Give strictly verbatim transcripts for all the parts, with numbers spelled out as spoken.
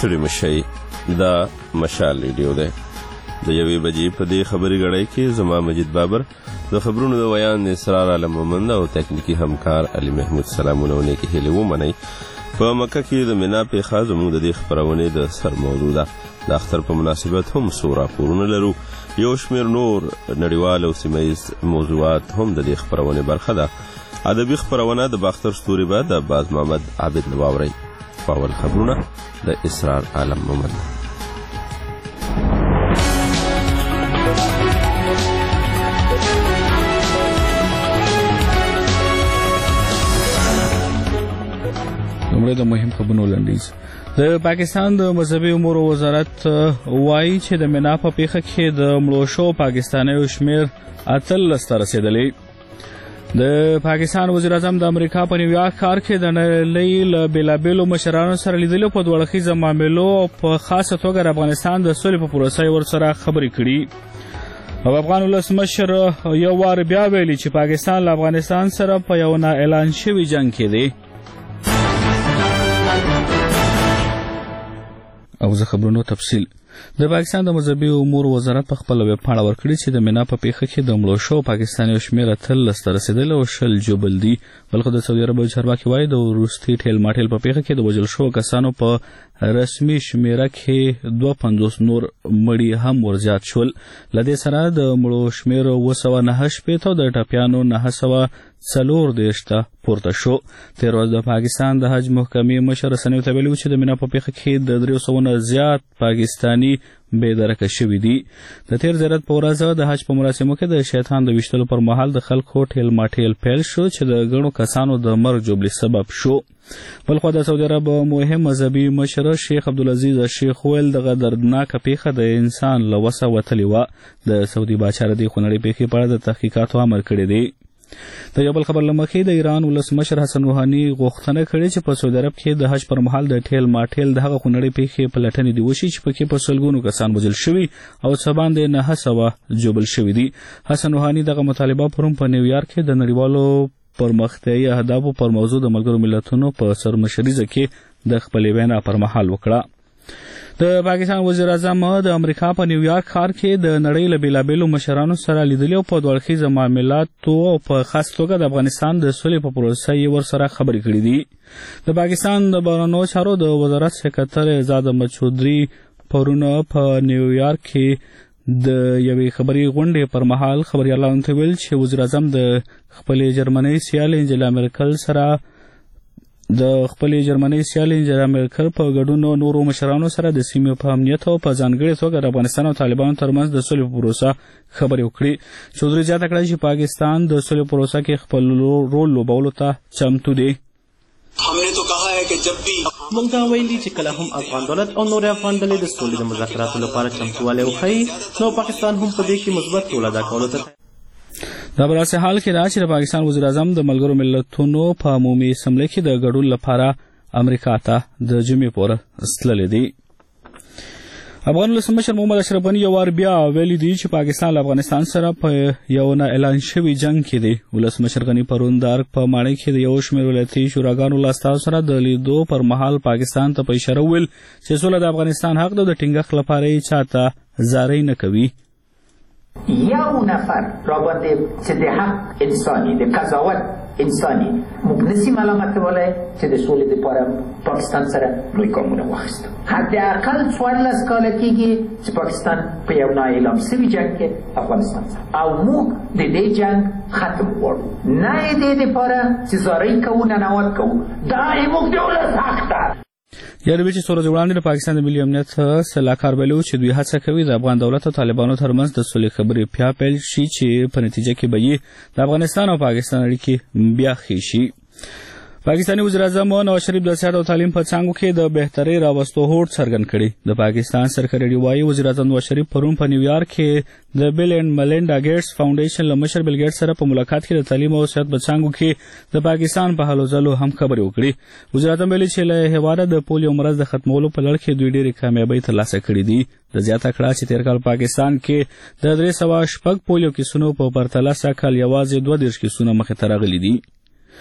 ستړي مشئ. دا مشال ریډیو دی. د یوې بجې په دې خبري غړۍ کې زما مجید بابر، د خبرونو د ویان اسرار عالم مومند او تکنیکی همکار علي محمود سلامونه او نیکې هیلې ومنئ. په مکه کې د مینا پیښه زموږ د دې خپرونې د سر موضوع ده. د اختر په مناسبت هم څو راپورونه لرو. یو شمېر نور نړیوال او سیمهییز موضوعات هم د دې خپرونې برخه ده. ادبي خپرونه د باختر ستوري به د باز محمد عابد نه واورئ. اول خبرونه د اسرار عالم مومند. لومړی د مهم خبرونو لنډیز. د پاکستان د مذهبي امورو وزارت وایي چې د مینا په پیښه کې د مړو شوو پاکستانیو شمېر اتلس ته رسېدلی. د پاکستان وزیر اعظم د امریکا په نیویارک ښار کې د نړۍ له بېلابېلو مشرانو سره لیدلو په دوه اړخیزه معاملو او په خاصه توګه د افغانستان د سولې په پروسه یې ورسره خبرې کړي. او افغان ولسمشر یو وار بیا ویلي چې پاکستان له افغانستان سره په یو نا اعلان شوي جنګ کې دی. او زه خبرونو تفصیل. د پاکستان د مذهبي امور وزارت په خپل ویب پاڼه ورکړي چې د مینا په پیښه کې د مړو شوو پاکستانیو شمېر اتلس ته رسېدلی او شل جوبل دي. بلخو د سعودي عرب چارواکي وایي د وروستي ټیل ماټیل په پیښه کې د وژل شوو کسانو په رسمي شمېره کې دوه پنځوس نور مړي هم ورزیات شول. له دې سره د مړو شمېر اوه سوه نهه شپېته او د ټپیانو نهه سوه څلور دېرش ته پورته شو. تېره ورځ د پاکستان د حج محکمې مشر رسنیو ته ویلي و چې د مینا په پیښه کې د درېو سوو نه زیات پاکستاني بېدرکه شوي دي. د تېر زیارت په ورځ د حج په مراسمو کې د شیطان د ویشتلو پر مهال د خلکو ټیل ماټیل پیل شو چې د ګڼو کسانو د مرګ جوبلي سبب شو. بلخوا د سعودي عرب مهم مذهبي مشر شیخ عبدالعزیز شیخ ویل دغه دردناکه پیښه د انسان له وسه وتلې وه. د سعودي باچا د دې خونړۍ پیښې په اړه د تحقیقاتو امر کړی دی. د یو بل خبر له مخې د ایران ولسمشر حسن روحاني غوښتنه کړې چې په سعودي عرب کې د حج پر مهال د ټیل ماټیل د هغه خونړۍ پیښې پلټنې دې وشي چې پکې په سلګونو کسان وژل شوي او څه باندې نهه سوه ژوبل شوي دي. حسن روحاني دغه مطالبه پرون په نیویارک کې د نړیوالو پرمختیایي اهدافو پر موضوع د ملګرو ملتونو په سرمشریزه کې د خپلې وینا پر مهال وکړه. د پاکستان وزیر اعظم د امریکا په نیویارک ښار کې د نړۍ له بېلابېلو مشرانو سره لیدلي او په دوه اړخیزه معاملاتو او په خاص توګه د افغانستان د سولې په پروسه یې ورسره خبرې کړي دي. د پاکستان د بهرنیو چارو د وزارت سکرتر اعزاز احمد چودھري پرون په نیویارک کې د یوې خبري غونډې پر مهال خبریالانو ته ویل چې وزیر اعظم د خپلې جرمنۍ سیالې انجلا مرکل سره د خپلې جرمنۍ سیالې انجلا مرکل په ګډون نورو مشرانو سره د سیمې په امنیت او په ځانګړې توګه د افغانستان او طالبانو ترمنځ د سولې په پروسه خبرې وکړي. چودھري زیاته کړه چې پاکستان د سولې پروسه کې خپل رول لوبولو ته چمتو دی. موږ دا ویلي چې کله هم افغان دولت او نور افغان ډلې د سولې د مذاکراتو لپاره چمتووالی وښیي نو پاکستان هم په دې کې مثبت رول ادا کولو ته. دا په داسې حال کې ده چې د پاکستان وزیر اعظم د ملګرو ملتونو په عمومي اسمبلۍ کې د ګډون لپاره امریکا ته د جمعې پورې تللی دی. افغان ولسمشر محمد اشرف غني یو وار بیا ویلي دي چې پاکستان له افغانستان سره په یو نه اعلان شوي جنګ کې دی. ولسمشر غني پرون د ارګ په ماڼۍ کې د یو شمېر ولایتي شوراګانو له استازو سره د لیدو پر مهال پاکستان ته په اشاره وویل چې سوله د افغانستان حق ده، د ټینګښت لپاره یې چاته زارۍ نه کوي. یو نفر را باندې چې د حق انساني د قضاوت انساني موږ نسي ملامتولی چې د سولې دپاره پاکستان سره لوی ګامونه واخیستو. حداقل څوارلس کاله کېږي چې پاکستان په یو نااعلان سوي جنګ کې افغانستان سره او موږ د دې جنګ ختم غواړو، نه یې دې دپاره چې زارۍ کوو ننوات کوو. دا زموږ د ولس حق ده. یادوي چې څو ورځې وړاندې د پاکستان د ملي امنیت سلاکار ویلي و چې دوی هڅه کوي د افغان دولت او طالبانو ترمنځ د سولې خبرې بیا پیل شي چې په نتیجه کې به یې د افغانستان او پاکستان اړیکې بیا ښې شي. پاکستاني وزیر اعظم نواز شریف د صحت او تعلیم په څانګو کې د بهترۍ راوستو هوډ څرګند کړي. د پاکستان سرکاري ریډیو وزیر اعظم نواز شریف پرون په نیویارک کې د بیل اینډ ملینډا ګیټس فاونډیشن له مشر بیل ګیټس سره په ملاقات کې د تعلیم او صحت په څانګو کې د پاکستان په هلو ځلو هم خبرې وکړي. وزیر اعظم ویلي چې له هېواده د پولیو مرض د ختمولو په لړ کې دوی ډېرې کامیابۍ ترلاسه کړي دي. د زیاته کړه چې تېر کال پاکستان کې د درې سوه شپږ پولیو کیسونو په پرتله سږ کال یوازې دوه دېرش کیسونه مخې ته راغلي دي.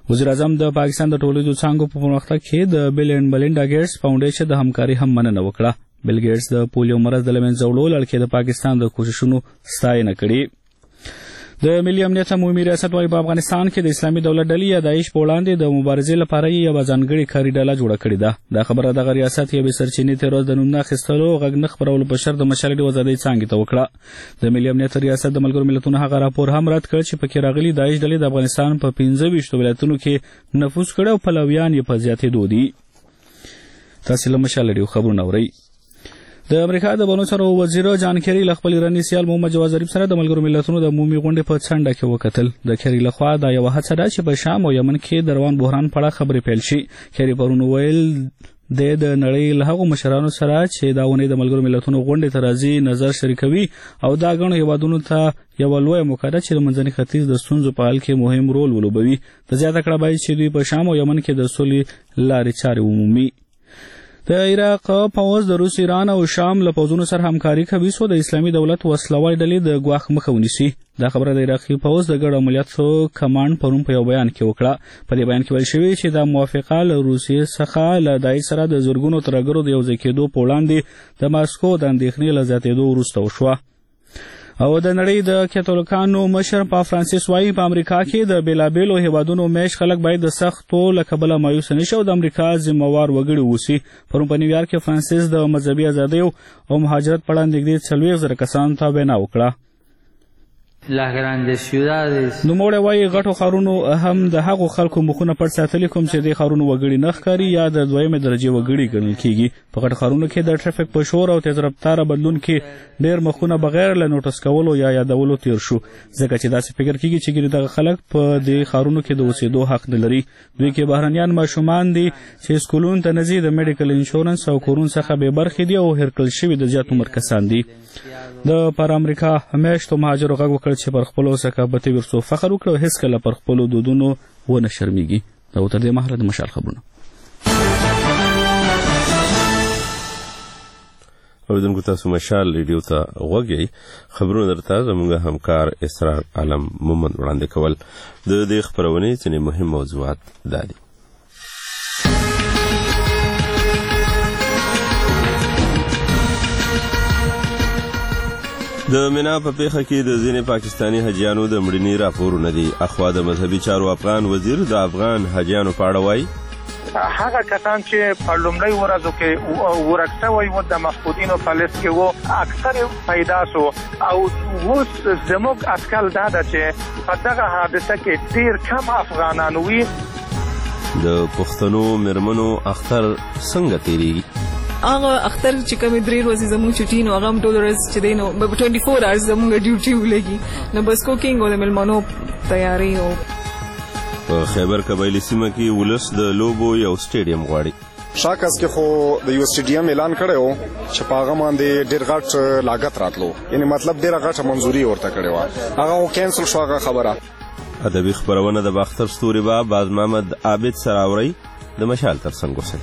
وزیر اعظم د پاکستان د ټولنیزو څانګو په پرمختګ کې د بیل اینډ ملینډا ګیټس فاونډیشن د همکاري هم مننه وکړه. بیل ګیټس د پولیو مرض د له منځه وړلو لړ کې د پاکستان د کوششونو ستاینه کړې. د ملي امنیت عمومي ریاست وايي په افغانستان کې د اسلامي دولت ډلې یا داعش په وړاندې د مبارزې لپاره یوه ځانګړې کاري ډله جوړه کړې ده. دا خبره دغه ریاست یوې سرچینې ته روز د نوم نه اخیستلو غږ نه خپرولو په شرط د مشال ډیو ازادۍ څانګې ته وکړه. د ملي امنیت ریاست د ملګرو ملتونو هغه راپور هم رد کړ چې پکې راغلي داعش ډلې د افغانستان په پنځه ویشت ولایتونو کې نفوذ کړی او پلویان یې په زیاتېدو دي. تاسې له مشال ډیو خبرونه اورئ. د امریکا د بهرنیو چارو وزیر جان کیری له خپل ایراني سیال محمد جواد ظریف سره د ملګرو ملتونو د عمومي غونډې په څنډه کې وکتل. د کیری لخوا دا یوه هڅه ده چې په شام او یمن کې د روان بحران په اړه خبرې پیل شي. کیری پرون ویل د نړۍ له هغو مشرانو سره چې دا ونې د ملګرو ملتونو غونډې ته راځي نظر شریکوي او دا ګڼو هیوادونو ته یوه لویه موقع ده چې د منځني ختیځ د ستونزو په حل کې مهم رول ولوبوي. د زیاته کړه باید چې دوی په شام او یمن کې د سولې لارې چارې ومومي. د عراق پوځ د روس، ایران او شام له پوځونو سره همکاري کوي څو د اسلامي دولت وسلوال ډلې د ګواښ مخه ونیسي. دا خبره د عراقي پوځ د ګډ عملیاتو کمانډ پرون په یو بیان کې وکړه. په دې بیان کې ویل شوي چې دا موافقه له روسیې څخه له داعش سره د زرګونو ترهګرو د یوځای کېدو په وړاندې د ماسکو د اندېښنې له زیاتېدو وروسته وشوه. او د نړۍ د کاتولیکانو مشر پاپ فرانسیس وايي په امریکا کې د بیلابیلو هیوادونو میشت خلک باید د سختو له کبله مایوسه نشي او د امریکا ذمهوار وګړي اوسي. پرون په نیویارک کې فرانسیس د مذهبي ازادیو او مهاجرت په اړه نږدې څلوېښت زره کسانو ته وینا وکړه. نوموړی وایي غټو ښارونو هم د هغو خلکو مخونه پټ ساتلي کوم چې دې ښارونو وګړي نه ښکاري یا د دویمې درجې وګړي ګڼل کېږي. په غټو ښارونو کې د ټرافیک په شور او تیز رفتاره بدلون کې ډېر مخونه بغیر له نوټس کولو یا یادولو تیر شو ځکه چې داسې فکر کېږي چې ګینې دغه خلک په دې ښارونو کې د اوسېدو حق نه لري. دوی کې بهرنیان ماشومان دي چې سکولونو ته نه ځي، د میډیکل انشورنس او کورونو څخه بې برخې دي او هېر کړل شوي د زیات عمر کسان دي. د پر امریکا میشتو مهاجرو غږ وکړ چې پر خپلو ثقافتي ورثو فخر وکړي او هېڅکله پر خپلو دودونو ونه شرمېږي. دا و تر دې مهاله د مشال خبرونه. اوریدونکو تاسو مشال ریډیو ته غوږ یئ. خبرونه درته زموږ همکار اسرار عالم مومند وړاندې کول. د دې خپرونې ځینې مهم موضوعات دا دي: د مینا په پیښه کې د ځینې پاکستاني حجیانو د مړینې راپورونه دي. اخوا د مذهبي چارو افغان وزیر د افغان حجیانو په اړه وایي هغه کسان چې په لومړۍ ورځو کې ورک شوي وو د مفقودینو په لیست کې وو اکثر پیدا شو او اوس زموږ اټکل دا ده چې په دغه حادثه کې ډېر کم افغانان وي. د پښتنو میرمنو اختر څنګه تیریږي؟ هغه اختر چې کومې درې ورځې زموږ چټي نو هغه هم ټول ورځ چې دی نو ټوینټي فور اورز زموږ ډیوټي ولګي نو بس کوکینګ او د میلمنو تیاری. او په خیبر قبایلي سیمه کې ولس د لوبو یو سټیډیم غواړي. شاکس کې خو د یو سټیډیم اعلان کړی و چې په هغه باندې ډېر غټ لاګت راتلو، یعنی مطلب ډېره غټه منظوري ورته کړې وه، هغه خو کینسل شو هغه خبره. ادبي خپرونه د باختر ستوري با باز محمد عابد سره اورئ. د مشال تر څنګ اوسئ.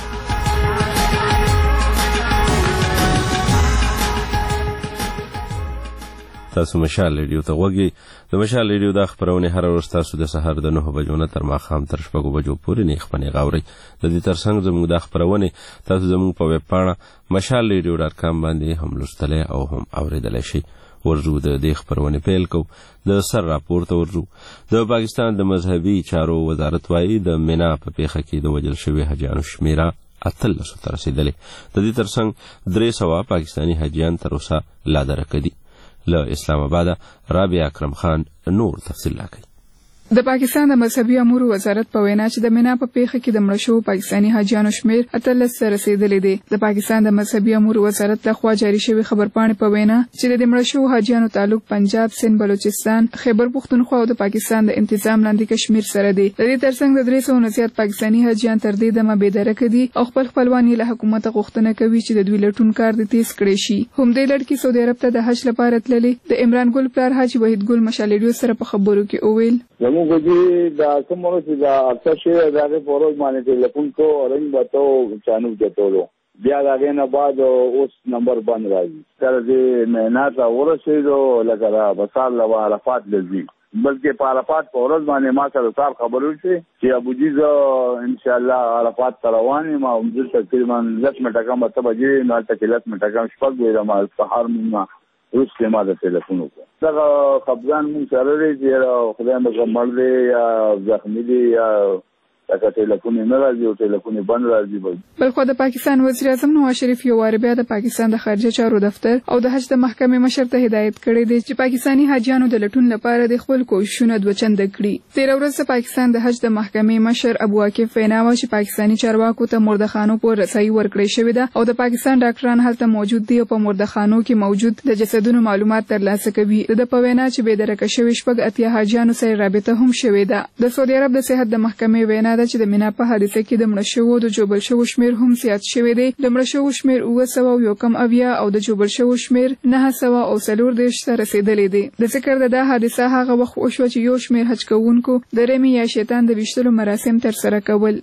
تاسو مشال ریډیو ته غوږ یئ. د مشال ریډیو دا خپرونې هره ورځ تاسو د سهار د نهو بجو نه تر ماښام تر شپږو بجو پورې نیغ په نیغ اورئ. د دې تر څنګ زموږ دا خپرونې تاسو زموږ په ویب پاڼه مشال ریډیو ډاټ کام باندې هم لوستلی او هم اورېدلی شئ. ورځو د دې خپرونې پیل کوو. د سر راپور ته ورځو. د پاکستان د مذهبي چارو وزارت وایي د مینا په پیښه کې د وژل شوي حجیانو شمېره اتلسو ته رسېدلې. د دې تر څنګ درې سوه پاکستاني حجیان تر اوسه لا درکه دي. له اسلام آباد رابعه اکرم خان نور تفصیل راکوي. د پاکستان د مذهبي امور وزارت په وینا چې د مینا په پیښه کې د مړه شوو پاکستاني حاجیانو شمېر اتلس ته رسېدلی دی. د پاکستان د مذهبي امور وزارت لخوا جاري شوې خبرپاڼې په وینا چې د مړه شوو حاجیانو تعلق پنجاب، سند، بلوچستان، خیبر پښتونخوا او د پاکستان د انتظام لاندې کشمیر سره دی. د دې ترڅنګ د درې سوو نه زیات پاکستاني حاجیان تر دې دمه بې درکه دي او خپل خپلوان یې له حکومته غوښتنه کوي چې د دوی لټون کار دې تیز کړی شي. همدې لړ کې سعودي عرب ته د حج لپاره تللې د عمران ګل پلار حاجي وحید ګل مشال ریډیو سره په خبرو کې وویل دا کومو چې دا اکثر شی راغې پروز باندې ټلیفون کو رنګ بتاو چانو کېټولو بیا راغې نه بعد اوس نمبر بند راځي تر دې نه تا ورسېدو لکه دا بسال له عرفات لږی بلکې په عرفات په ورځ باندې ما سره صاحب خبرو شي چې ابو جیز ان شاء الله عرفات روانې ما هم تقریبا لس منټه کم ته بجې نه تکلیف منټه کم شپږ ویل ما سحر ما روسته ما د ټلیفون وکړ دا خبران مون سره لري چې خدای مې مړ دی یا زخمی دی یا دا ټلیفون نه راځي او ټلیفون بند راځي. بل خو د پاکستان وزیر اعظم نواز شریف یو وار بیا د پاکستان د خارجه چارو دفتر او د حج د محکمې مشر ته هدایت کړی دی چې پاکستانی حاجیانو د لټون لپاره د خپل کوښښونه دوه چنده کړي. تیر ورځ د پاکستان د حج د محکمې مشر ابو عاکف وینا و چې پاکستانی چارواکو ته مردخانو په رسایي ورکړی شوې ده او د پاکستان ډاکټران هلته موجود دي او په مردخانو کې موجود د جسدونو معلومات ترلاسه کوي. د په وینا چې به درکه شوی شپږ اتیا حاجیانو سره رابطه هم شوې ده. د سعودي عرب د صحت د محکمې وینا ده چې د مینا په حادثه کې د مړه شوو د جوبل شوو شمیر هم زیات شوی دی. د مړه شوو شمیر اوه سوه او یو کم اویا او د جوبل شوو شمیر نهه سوه او څلور دېرش ته رسیدلی دی. د ذکر د دا حادثه هغه وخت وشوه چې یو شمیر حج کوونکو د رمي یا شیطان د ویشتلو مراسم ترسره کول.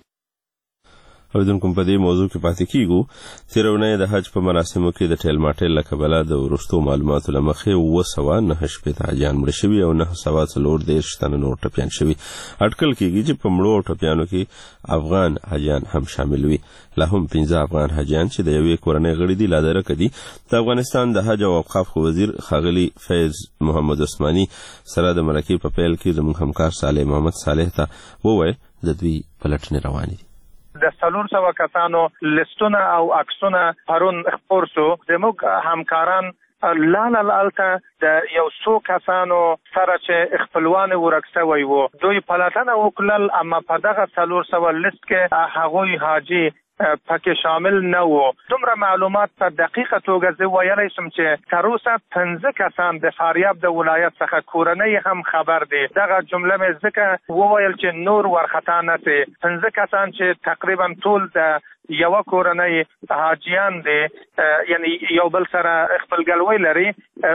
اوریدونکو په دې موضوع کې پاتې کیږو. تیرونه د حج په مراسمو کې د ټیل ماټیل له کبله د ورستو معلوماتو لمخې اوه سوه نهه شپېته حاجیان مړه شوي او نهه سوه څلور دېرش تنه نور ټپیان شوي. اټکل کېږي چې په مړو او ټپیانو کې افغان حاجیان هم شامل وي. لا هم پنځه افغان حاجیان چې د یوې کورنۍ غړي دي لا درکه دي. د افغانستان د حج او اوقاف وزیر ښاغلي فیض محمد عثماني سره د مرکې په پیل کې زموږ همکار صالح محمد صالح ته وویل د دوی پلټنې روانې دي. د څلور سوه کسانو لستونه او عکسونه پرون خپور سو. زموږ همکاران لاله لالته د یو څو کسانو سره چې خپلوان ورک شوی وو دوی پلټنه وکړل، اما په دغه څلور سوه لیست کې هغوی حاجي پکې شامل نه وو. دومره معلومات په دقیقه توګه زه ویلی شم چې تر اوسه پنځه کسان د فاریاب د ولایت څخه کورنۍ هم خبر دي. دغه جمله مې ځکه وویل چې نور ورخطا نه سي. پنځه کسان چې تقریبا ټول د یو کورنۍ حاجیان دي، یعنی یو بل سره خپلګلوي لري.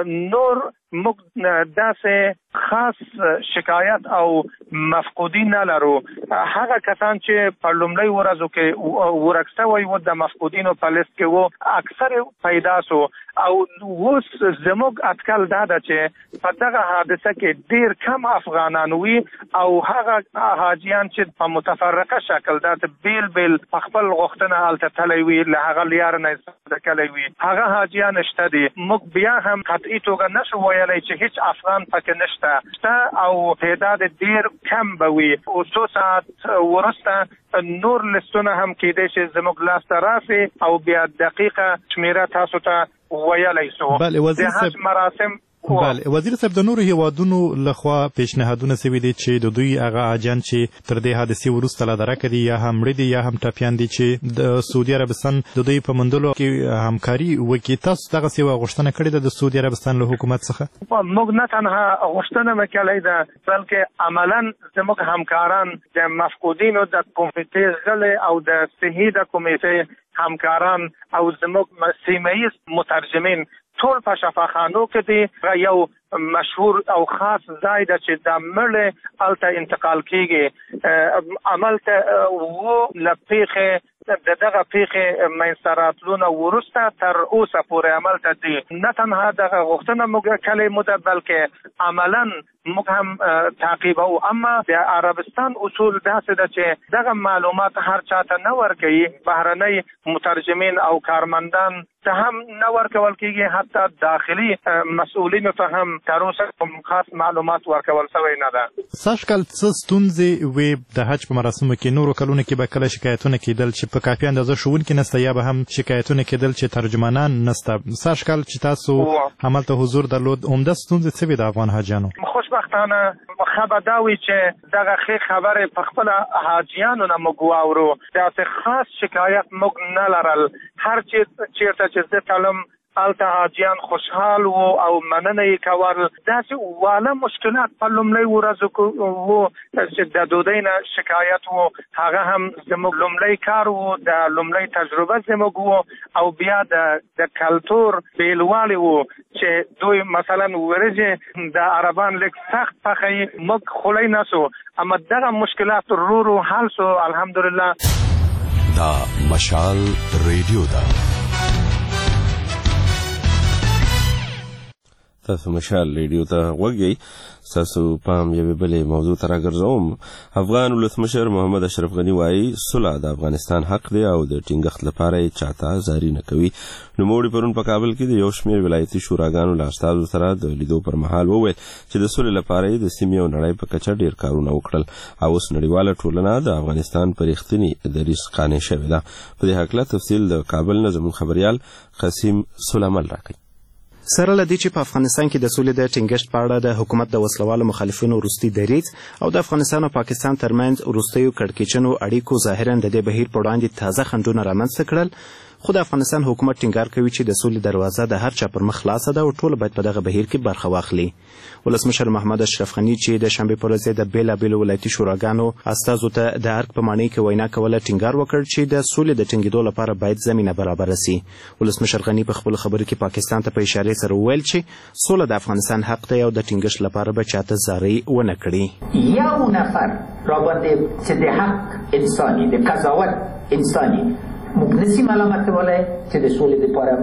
نور موږ داسې خاص شکایت او مفقودین نه لرو. هغه کسان چې په لومړۍ ورځو کې ورک شوي وو د مفقودینو په لیست کې وو اکثر پیدا سو او اوس زموږ اټکل دا ده چې په دغه حادثه کې ډیر کم افغانان وي او هغه حاجیان چې په متفرقه شکل د بیل بیل په خپل غوښتنه هلته تللی وي له هغه لیار نه استفاده کولی وي هغه حاجیان شته دي. موږ بیا هم قطعي توګه نشو ویلی چې هیڅ افغان پکې نشته شته او تعداد ډیر کم به وي. او څو ساعت وروسته نور لستونه هم کېدای شي زموږ لاسته راسي او بیا دقیقه شمیره تاسو ته ویلی سو. د حج مراسم بله وزیر صاحب د نورو هیوادونو لخوا پیشنهادونه سوي دي چې د دوی هغه حاجیان چې تر دې حادثې وروسته لا درکه دي یا هم مړه دي یا هم ټپیان دي چې د سعودي عربستان د دوی په موندلو کې همکاري وکړي. تاسو دغسې یوه غوښتنه کړې ده د سعودي عربستان له حکومت څخه؟ موږ نه تنها غوښتنه مې کړې ده بلکې عملا زموږ همکاران د مفقودینو د کمیټې غړي او د صحي د کمیټې همکاران او زموږ سیمه ییز مترجمین ټول په شفاخانو کې دي. یو مشهور او خاص ځای ده چې د مړې هلته انتقال کېږي. عمل ته و له پیښې د دغه پیښې منځته راتلونه وروسته تر اوسه پورې عمل ته دي. نه تنها دغه غوښتنه موږ کړې مو ده بلکې عملا موږ هم تعقیبوو. اما د عربستان اصول داسې ده چې دغه معلومات هر چاته نه ورکوي. بهرنۍ مترجمین او کارمندان ته هم نه ورکول کېږي، حتی داخلي مسؤلینو ته هم تر اوسه کوم خاص معلومات ورکول شوی نه ده. سږ کال څه ستونزې وې د حج په مراسمو کې؟ نورو کلونو کې به کله شکایتونه کېدل چې په کافي اندازه ښوونکي نسته یا به هم شکایتونه کېدل چې ترجمانان نسته. سږ کال چې تاسو هملته حضور درلود عمده ستونزې څه وې د افغان حاجیانو؟ خوشبختانه ښه به دا وي چې دغه ښې خبرې په خپله حاجیانو نه موږ واورو. داسې خاص شکایت موږ نه لرل. هر چېرته چې زه تلم هلته حاجیان خوشحال وو او مننه یې کول. داسې واله مشکلات په لومړۍ ورځو کې وو چې د ډوډۍ نه شکایت وو. هغه هم زموږ لومړی کار وو، د لومړی تجربه زموږ وو. او بیا د کلتور بیلوالی وو چې دوی مثلا ورځې د عربان لږ سخت پخوي، موږ خولی نسو. اما دغه مشکلات رو رو حل سو الحمدلله. دا مشال ریډیو ده. تاسو مشال ریډیو ته وګورئ تاسو پام یو بلې موضوع ته راګرځوم. افغان ولسمشر محمد اشرف غني وایي صلح د افغانستان حق دی او د ټینګښت لپاره یې چاته زاري نه کوي. نوموړي پرون په کابل کې د یو شمېر ولایتي شوراګانو له استازو سره د لیدو پر مهال وویل چې د صلح لپاره یې د سیمې او نړۍ په کچه ډېر کارونه وکړل او اوس نړیواله ټولنه د افغانستان په رښتیني دریځ قانع شوې ده. په دې هکله تفصیل د کابل نه زموږ خبریال قاسم سلیمان راکوي. سره لدی چې په افغانستان کې د سولې د ټینګښت په اړه د حکومت د وسلوالو مخالفینو وروستي دریځ او د افغانستان او پاکستان ترمنځ وروستیو کړکېچنو اړیکو ظاهرا د دې بهیر په وړاندې تازه خنډونه رامنځته کړل، خو د افغانستان حکومت ټینګار کوي چې د سولې دروازه د هر چا پر مخ خلاصه ده او ټول باید په دغه بهیر کې برخه واخلي. ولسمشر محمد اشرف غني چې د شنبې په ورځ د بېلابېلو ولایتي شوراګانو استازو ته د ارګ په معنی کې وینا کوله ټینګار وکړ چې د سولې د ټینګېدو لپاره باید زمینه برابره سي. ولسمشر غني په خپلو خبرو کې پاکستان ته په اشارې سره وویل چې سوله د افغانستان حق دی او د ټینګښت لپاره به چاته زارۍ ونه کړي. یو نفر رابطه چې د حق انساني د قضاوت انساني موږ نسی ملامت ولای چې د سولې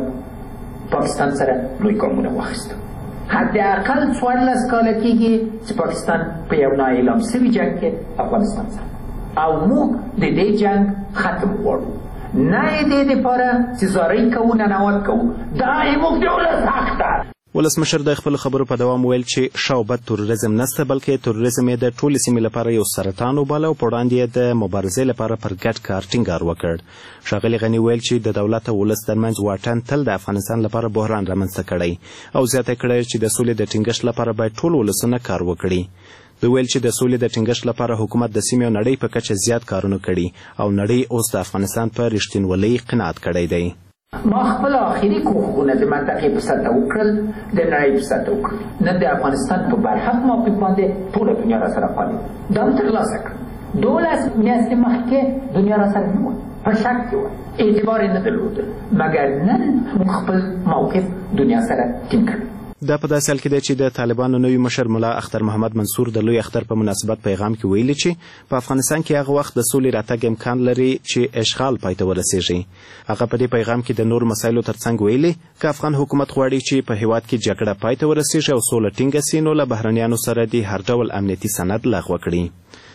لپاره پاکستان سره لوی ګامونه واخیستو. حداقل څوارلس کاله کېږي چې پاکستان په یو نااعلان شوي جنګ کې افغانستان سره او موږ د دې جنګ ختم غواړو، نه یې دې دپاره چې زارۍ کوو ننوات کوو، دا یې موږ د ولس حق ده. ولسمشر د خپل خبرو په دوام ویل چې شاوبد تروریزم نسته بلکې تروریزم یې د ټولې سیمې لپاره یو سرطان وباله او په وړاندې یې د مبارزې لپاره پر ګډ کار ټینګار وکړ. ښاغلي غني ویل چې د دولت او ولس ترمنځ واټن تل د افغانستان لپاره بحران رامنځته کړی او زیاته کړی چې د سولې د ټینګښت لپاره باید ټول ولسونه کار وکړي. دوی ویل چې د سولې د ټینګښت لپاره حکومت د سیمې او نړۍ په کچه زیات کارونه کړي او نړۍ اوس د افغانستان په رښتینولۍ قناعت کړی دی. ما خپل آخري کوښښونه د منطقې په سطحه وکړل، د نړۍ په سطحه وکړل. نن د افغانستان په برحق موقف باندې ټوله دنیا را سره خالي دا م ترلاسه کړ. دولس میاشتې مخکې دنیا را سره نه وه، په شک کې وه، اعتبار یې نه درلوده، مګر نن موږ خپل موقف دنیا سره ټینګ کړ. دا په داسې حال کې دی چې د طالبانو نوي مشر ملا اختر محمد منصور د لوی اختر په مناسبت پیغام کې ویلي چې په افغانستان کې هغه وخت د سولې راتګ امکان لري چې اشغال پای ته ورسیږي. هغه په دې پیغام کې د نور مسایلو ترڅنګ ویلي که افغان حکومت غواړي چې په هیواد کې جګړه پای ته ورسیږي او سوله ټینګه سي نو له بهرنیانو سره د هر ډول امنیتي سند لغوه کړي.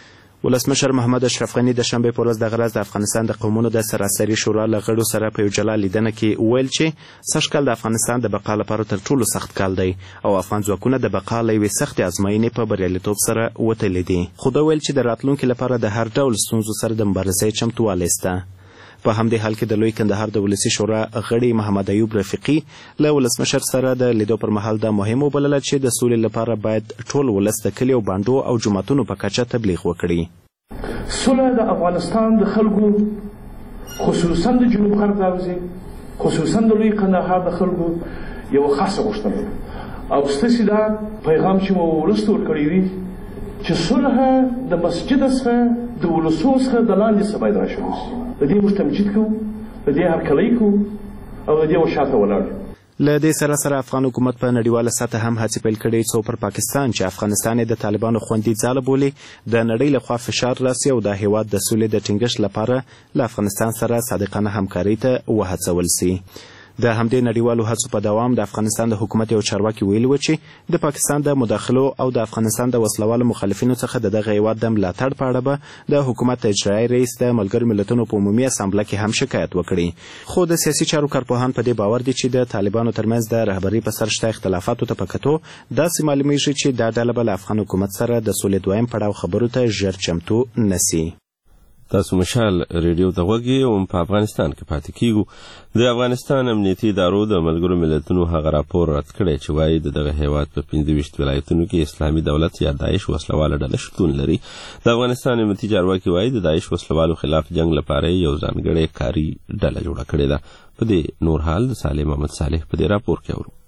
ولسمشر محمد اشرف غني د شنبې په ورځ د غرض د افغانستان د قومونو د سراسري شورا له غړو سره په یو جلا لیدنه کې ویل چې سږ کال د افغانستان د بقا لپاره تر ټولو سخت کال دی او افغان ځواکونه د بقا له یوې سختې ازموینې په بریالیتوب سره وتلي دي، خو ده ویل چې د راتلونکي لپاره د هر ډول ستونزو سره د مبارزې چمتووالی شته. په همدې حال کې د لوی کندهار د ولسي شورا غړي محمد ایوب رفیقي له ولسمشر سره د لیدو پر مهال دا مهم وبلله چې د سولې لپاره باید ټول ولس د کلیو بانډو او جوماتونو په کچه تبلیغ وکړي. سوله د افغانستان د خلکو خصوصا د جنوب غرب حوزې خصوصا د لوی کندهار د خلکو یو خاصه غوښتنه او ستاسې دا پیغام چې مو وروسته ورکړی وي چې صلح د مسجد څخه د ولسو څخه د لاندې څه باید راشروع شي. د دې موږ تمجید کوو، د دې هرکلی کوو او د دې وشاته ولاړ. له دې سره سره افغان حکومت په نړیواله سطحه هم هڅې پیل کړې څو پر پاکستان چې افغانستان یې د طالبانو خوندي ځاله بولي د نړۍ لخوا فشار راسي او د هیواد د سولې د ټینګښت لپاره له افغانستان سره صادقانه همکارۍ ته وهڅول سي. د همدې نړیوالو هڅو په دوام د افغانستان د حکومت یو چارواکي ویلي و چې د پاکستان د مداخلو او د افغانستان د وسلوالو مخالفینو څخه د دغه هیواد د ملاتړ په اړه به د حکومت اجرایي رئیس د ملګرو ملتونو په عمومي اسامبله کې هم شکایت وکړي، خو د سیاسي چارو کارپوهان په دې باور دي چې د طالبانو ترمنځ د رهبرۍ په سر شته اختلافاتو ته په کتو داسې معلومیږي چې دا ډله به له افغان حکومت سره د سولې دویم پړاو خبرو ته ژر چمتو نسي. تاسو مشال ریډیو ته وګورئ او په افغانستان کې پاتې کیږو. د افغانستان امنیتي ادارو د ملګرو ملتونو هغه راپور رد کړی چې وایي د دغه هیواد په پنځه ویشت ولایتونو کې اسلامي دولت یا داعش وسلواله ډله شتون لري. د افغانستان امنیتي چارواکي وایي د داعش وسلوالو خلاف جنگ لپاره یو ځانګړی کاري ډله جوړه کړې ده. په دې نور حال د صالح محمد صالح په دې راپور کې اورو.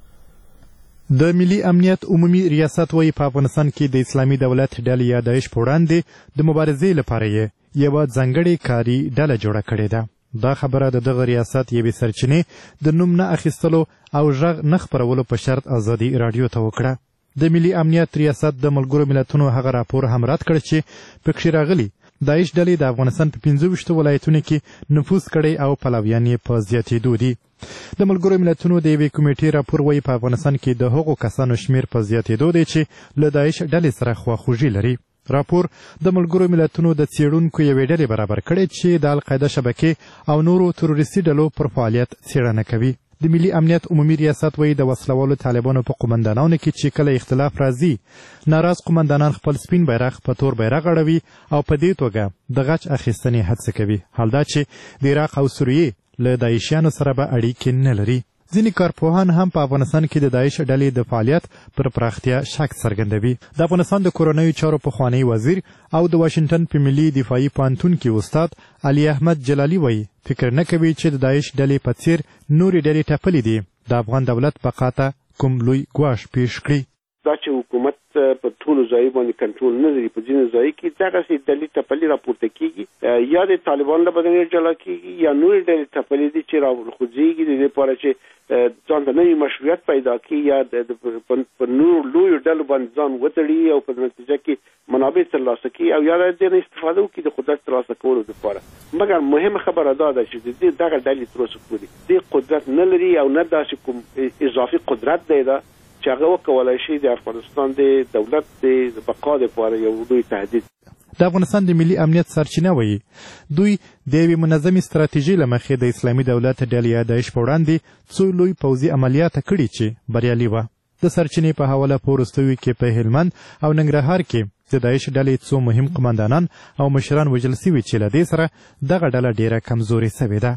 د ملي امنیت عمومي ریاست وایي په افغانستان کې د اسلامي دولت ډلې یا داعش په وړاندې د مبارزې لپاره یې یوه ځانګړې کاري ډله جوړه کړې ده. دا خبره د دغه ریاست یوې سرچینې د نوم نه اخیستلو او غږ نه خپرولو په شرط ازادي راډیو ته وکړه. د ملي امنیت ریاست د ملګرو ملتونو هغه راپور هم رد کړ چې پکښې راغلي داعش ډلې د افغانستان په پنځه ویشتو ولایتونو کې نفوذ کړی او پلویان یې په زیاتېدو دي. د ملګرو ملتونو د یوې کمیټې راپور وایي په افغانستان کې د هغو کسانو شمیر په زیاتېدو دی چې له داعش ډلې سره خواخوږي لري. راپور د ملګرو ملتونو د څېړونکو یوې ډلې برابر کړی چې د القاعده شبکې او نورو تروریستي ډلو پر فعالیت څېړنه کوي. د ملي امنیت عمومي ریاست وایي د وسلوالو طالبانو په قومندانانو کې چې کله اختلاف راځي ناراض قومندانان خپل سپین بیرغ په تور بیرغ اړوي او په دې توګه د غچ اخیستنې هڅه کوي. حال دا چې د عراق او سوریې له داعشیانو سره به اړیکې نه لري. ځینې کارپوهان هم په افغانستان کې د داعش ډلې د فعالیت پر پراختیا شک څرګندوي. د افغانستان د کورنیو چارو پخوانی وزیر او د واشنګټن په ملي دفاعي پوهنتون کې استاد علي احمد جلالي وایي فکر نه کوي چې د داعش ډلې په څیر نورې ډلې ټپلې دي د افغان دولت بقا ته کوم لوی ګواښ پیښ کړي. دا چې حکومت په ټولو ځایو باندې کنټرول نه لري، په ځینو ځایو کې دغسې ډلې ټپلې راپورته کېږي، یا د طالبانو له بدنې جلا کېږي یا نورې ډلې ټپلې دي چې راخوځېږي د دې لپاره چې ځان ته نوی مشروعیت پیدا کړي یا په نورو لویو ډلو باندې ځان وتړي او په نتیجه کې منابع ترلاسه کړي او یا د دې نه استفاده وکړي د قدرت ترلاسه کولو لپاره. مګر مهمه خبره دا ده چې د دې دغه ډلې تر اوسه پورې دې قدرت نه لري او نه داسې کوم اضافي قدرت دی ده چې هغه وکولای شي د افغانستان د دولت د بقا لپاره یو لوی تهدید. د افغانستان د ملي امنیت سرچینه وایي دوی د یوې منظمې ستراتیژۍ له مخې د اسلامي دولت ډلې یا داعش په وړاندې څو لوی پوځي عملیات کړي چې بریالي وه. د سرچینې په حواله په وروستیو کې په هلمند او ننګرهار کې د داعش ډلې څو مهم قمندانان او مشران وژل سوي چې له دې سره دغه ډله ډیره کمزورې سوې ده.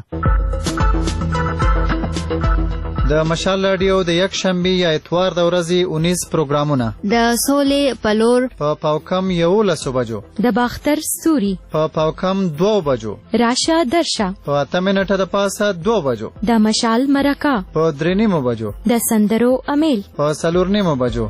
د مشال رادیو د یک شنبه یا اتوار د ورځې اونیز پروګرامونه د سولې پلور په پاوکم یولسو بجو، د باختر ستوري په پاوکم دوه بجو، راشه درشه په اته منټه د پاسه دوه بجو، د مشال مرکه په درې نیمو بجو، د سندرو امیل په څلور نیمو بجو.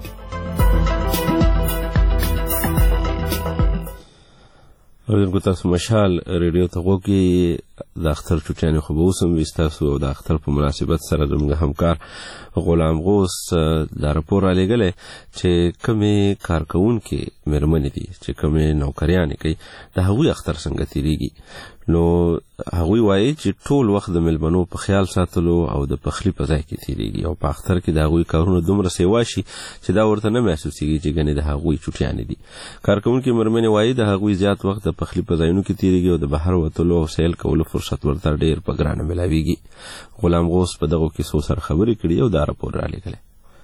اوریدونکو تاسو مشال ریډیو ته غوږ د اختر چوټیانې خو به اوس هم وي ستاسو او د اختر په مناسبت سره زموږ همکار غلام غوث دا راپور رالیږلی چې کومې کارکوونکې مېرمنې دي چې کومې نوکریانې کوي د هغوی اختر څنګه تېرېږي. نو هغوی وایي چې ټول وخت د مېلمنو په خیال ساتلو او د پخلي په ځای کې تېرېږي او په اختر کې د هغوی کارونه دومره سیوا شي چې دا ورته نه محسوسېږي چې ګنې د هغوی چوټیانې دي. کارکوونکې مېرمنې وایي د هغوی زیات وخت د پخلي په ځایونو کې تېرېږي او د بهر وتلو او سیل کولو فرصت ورته ډېر په ګرانه میلاویږي. غلام غوث په دغو کیسو سره خبرې کړي او دا راپور رالیږلی.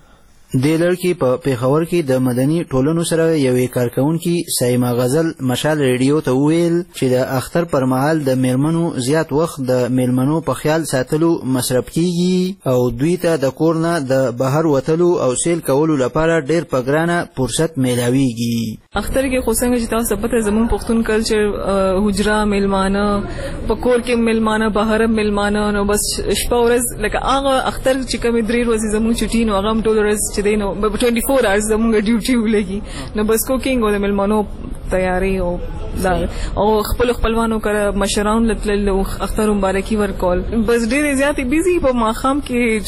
د لړکي په پیښور کې د مدني ټولنو سره یوې کارکونکي سایما غزل مشال ریډیو ته وویل چې د اختر پر مهال د میرمنو زیات وخت د میلمنو په خیال ساتلو مصرف کیږي او دوی ته د کور نه د بهر وتلو او سیل کولو لپاره ډېر په ګرانه فرصت میلاویږي. اختر کې خو څنګه چې تاسو پته زمون پښتون کلچر حجره میلمانه په کور کې میلمانه بهر میلمانه نو بس شپه ورځ لکه هغه اختر چې کوم درې ورځې زمون چټي نو هغه ټول ورځ دینو په چوبیس اورز زموږ ډیوټي ولګي نو بس کوکینګ او د ملمنو تیاری او دا او خپل خپلوانو کړه مشران لتل اختر مبارکي ورکول بس ډېر زیات بیزی په ماخام کې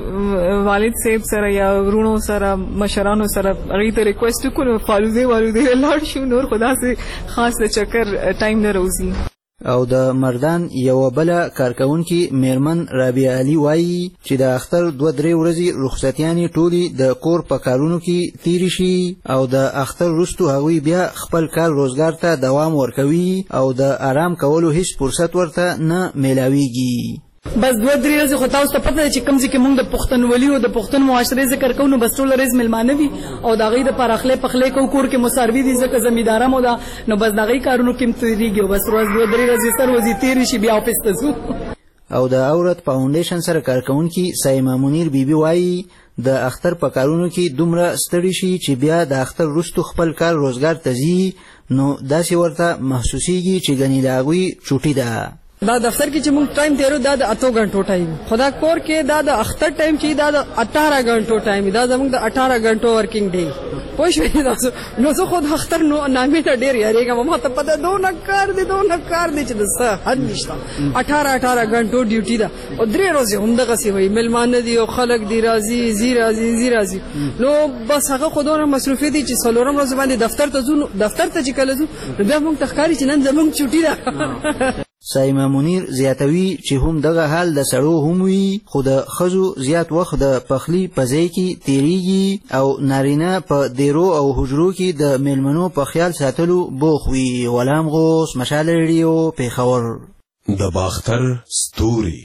چې والد صاحب سره یا ورونو سره مشرانو سره غي ته ریکوست وکړو فالوزه والوزه لاړ شو نور خدا سي خاص چکر ټایم نه روزي. او د مردان یو بل کارکونکي میرمن رابعه علي وایي چې د اختر دوه درې ورځې رخصتیانې ټولې د کور په کارونو کې تیری شي او د اختر وروسته هغوی بیا خپل کار روزګار ته دوام ورکوي او د آرام کولو هیڅ فرصت ورته نه میلاویږي. بس دوه درې ورځې خو تاسو ته پته ده چې کوم ځای کې موږ د پښتونولي او د پښتون معاشرې ذکر کوو نو بس ټول ورځ میلمانه وي او د هغوی دپاره خولې پخلی کوو کور کې مساروي دي ځکه زمینداره مو ده نو بس د هغوی کارونو کې هم تېرېږي او بس ورځ دوه درې ورځې سر ورځې تېرې شي بیا افس ته ځو. او د اورت فاونډیشن سره کارکونکي سایما منیر بیبي وایي د اختر په کارونو کې دومره ستړي شي چې بیا د اختر وروسته خپل کار روزګار ته ځي نو داسې ورته محسوسیږي چې ګنې د هغوی چوټي ده. دا دفتر کې چې موږ ټایم تیرو دا د اتو غنټو ټایم خدا کور کې دا د اختر ټایم چې دا د اٹھارہ غنټو ټایم دا زموږ د اٹھارہ غنټو ورکینګ ډے پوه شوې تاسو نو زه خود اختر نو نامې ته ډېر یارېږم ما ته پته دونه کار دی دونه کار دی چې د څه حد نشته اٹھارہ اٹھارہ غنټو ډیوټي ده او درې ورځې همدغسې وایي میلمانه دي او خلک دي راځي زی راځي زی راځي نو بس هغه خو دونه مصروفي دي چې څلورم ورځ باندې دفتر ته ځو دفتر ته چې کله ځو نو بیا موږ ته ښکاري چې نن زموږ چوټي ده. سایمه منیر زیاتوي چې هم دغه حال د سړو هم وي خو د ښځو زیات وخت د پخلي په ځای کې تیریږي او نارینه په دیرو او حجرو کې د میلمنو په خیال ساتلو بوخ وي. غلام غوث، مشال ریډیو، پېښور. د باختر ستوري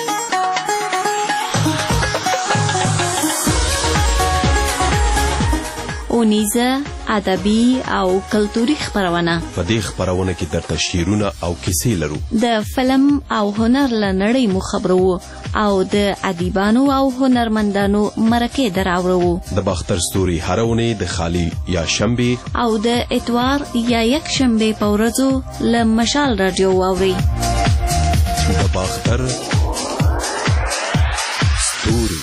اونیزه، ادبي او کلتوري خبرونه. په دې خبرونه کې درته شعرونه او کیسې لرو. د فلم او هنر له نړۍ مو خبرو او د ادیبانو او هنرمندانو مرکې دراوړو. د باختر ستوري هره اونۍ د خالی یا شنبه او د اتوار یا یک شنبه په ورځو له مشال رادیو واوري. د باختر ستوري.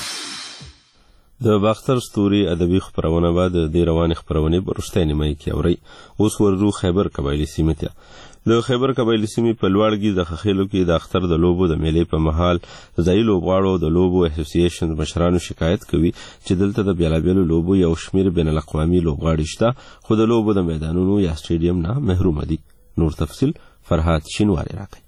د باختر ستوري ادبي خبرونه بعد د دې روانې خبرونې په وروستۍ نیمه کې اوري. اوس ورو خیبر قبایلي سیمې ته. د خیبر قبایلي سیمې په لوړګي د خخیلو کې د اختر د لوبو د میلې په مهال ځایي لوبغاړو د لوبو اسوسییشن مشرانو شکایت کوي چې دلته د بیلابیلو لوبو یو شمیر بین الاقوامي لوبغاړي شته خو د لوبو د میدانونو یا سټیډیم نه محروم دي. نور تفصیل فرهاد شینواری راکړي.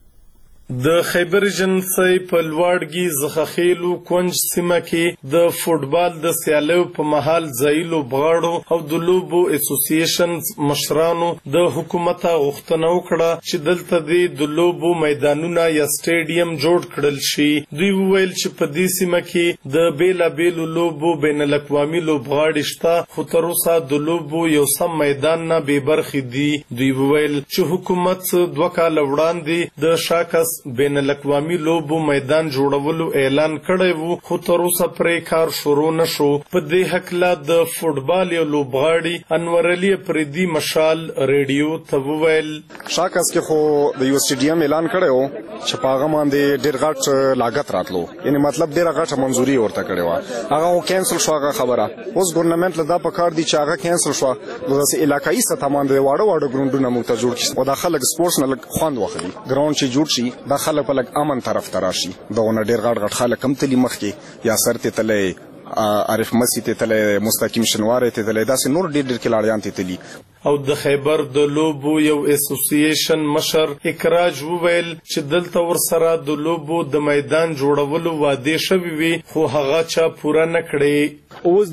د خیبر جنسي په لوړګي زخخیلو کونج سیمه کې د فوټبال د سیالیو په محل ځایي لوبغاړو او د لوبو اسوسییشن مشرانو د حکومت غوښتنه وکړه چې دلته د لوبو میدانونه یا سټیډیم جوړ کړل شي. دوی وویل چې په دې سیمه کې د بیلابیلو لوبو بین الاقوامي لوبغاړي شته خو تر اوسه د لوبو یو سم میدان نه بې برخې دي. دوی وویل چې حکومت دوه کاله وړاندې د شاکس بین الاقوامي لوبو میدان جوړولو اعلان کړی وو خو تر اوسه پرې کار شروع نشو. په دې هکله د فوټبال یو لوبغاړي انور علي پردي مشال ریډیو ته وویل شاکس کې خو د یو سټیډیم اعلان کړی وو چې په هغه باندې ډېر غټ لاګت راتلو، یعنی مطلب ډېره غټه منظوري ورته کړې وه. هغه کینسل شو. هغه خبره اوس ګورنمنټ له دا په کار دی چې هغه کینسل شو. نو داسې علاقایي سطح باندې واړه واړه ګراونډونه موږ ته جوړ کړي او دا خلک سپورټس نه لږ خوند واخلي. ګراوند چې جوړ شي دا خلک په لږ امن طرف ته راشي. دغونه ډېر غټ غټ خلک هم تلي مخکې یا سر ته تللی عارف مسي ته تللی مستقیم شنوارې ته تللی داسې نور ډېر ډېر کلاړیان ته تلي. او د خیبر د لوبو یو اسوسییشن مشر اکراج وویل چې دلته ورسره د لوبو د میدان جوړولو وعده شوی وي خو هغه چا پوره نه کړی. اوس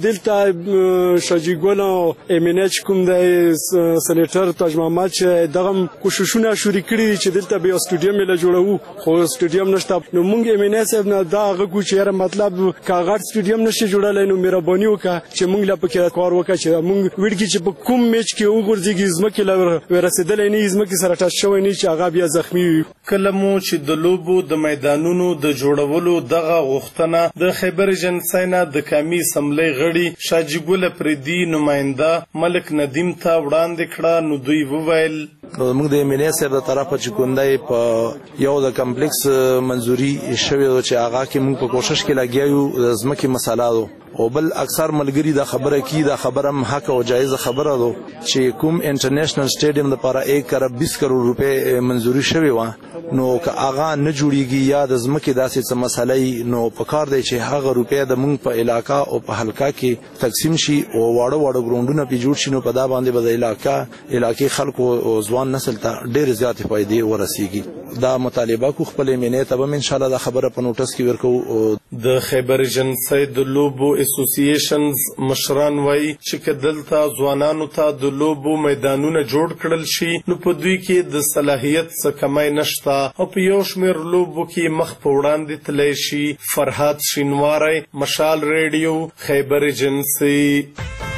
دلته شاجیګون او امینچ کوم د سېنیټر تاج محمد چې دغه کوششونه شروع کړي چې دلته به سټیډیم له جوړو خو سټیډیم نشته. نو موږ امینچ صاحب نه دا هغه کو چې مطلب کاغذ سټیډیم نشي جوړولای نو مهرباني وکړه چې موږ لا پکې کار وکړو چې موږ وړکی چې په کوم میچ کې وګورځي زمکه لور ورسېدلې نه زمکه سره ټاچ شوی نه چې هغه بیا زخمی وي. کله مو چې د لوبو د میدانونو د جوړولو دغه غوښتنه د خیبر جنسي نه د کمی سملې غړي شاجیګول پردي نماینده ملک ندیم ته وړاندې کړه. نو دوی وویل نو موږ د منیسر د طرفه چې کوندای په یو د کمپلیکس منځوري شوی چې هغه کې موږ په کوشش کې لګیایو زمکه مسالادو او بل اکثر ملګری دا خبره کی دا خبره هم حق او جایزه خبره ده چې کوم انټرنیشنل سټیډیم لپاره یک ارب بیس کروڑ روپے منزوري شوی و نو که هغه نه جوړیږي یا د زمکه داسې څه مسلې نو پکار دی چې هغه روپے د مونږ په علاقہ او په حلقہ کې تقسیم شي او واړه واړه ګراوندونه په جوړ شي نو په دا باندې به د علاقہ علاقې خلکو او ځوان نسل ته ډېر زیات فائدې ورسیږي. دا مطالبه کو خپل مینې ته به ان شاء الله دا خبره په نوټس کې ورکو. د خیبر جنسي د لوبو اسوسییشنز مشران وایي چې دلته ځوانانو ته د لوبو میدانونه جوړ کړل شي نو په دوی کې د صلاحیت څخه کمای نشته او په یو شمېر لوبو کې مخ په وړاندې تللی شي. فرهاد شینواری، مشال ریډیو، خیبر جنسي.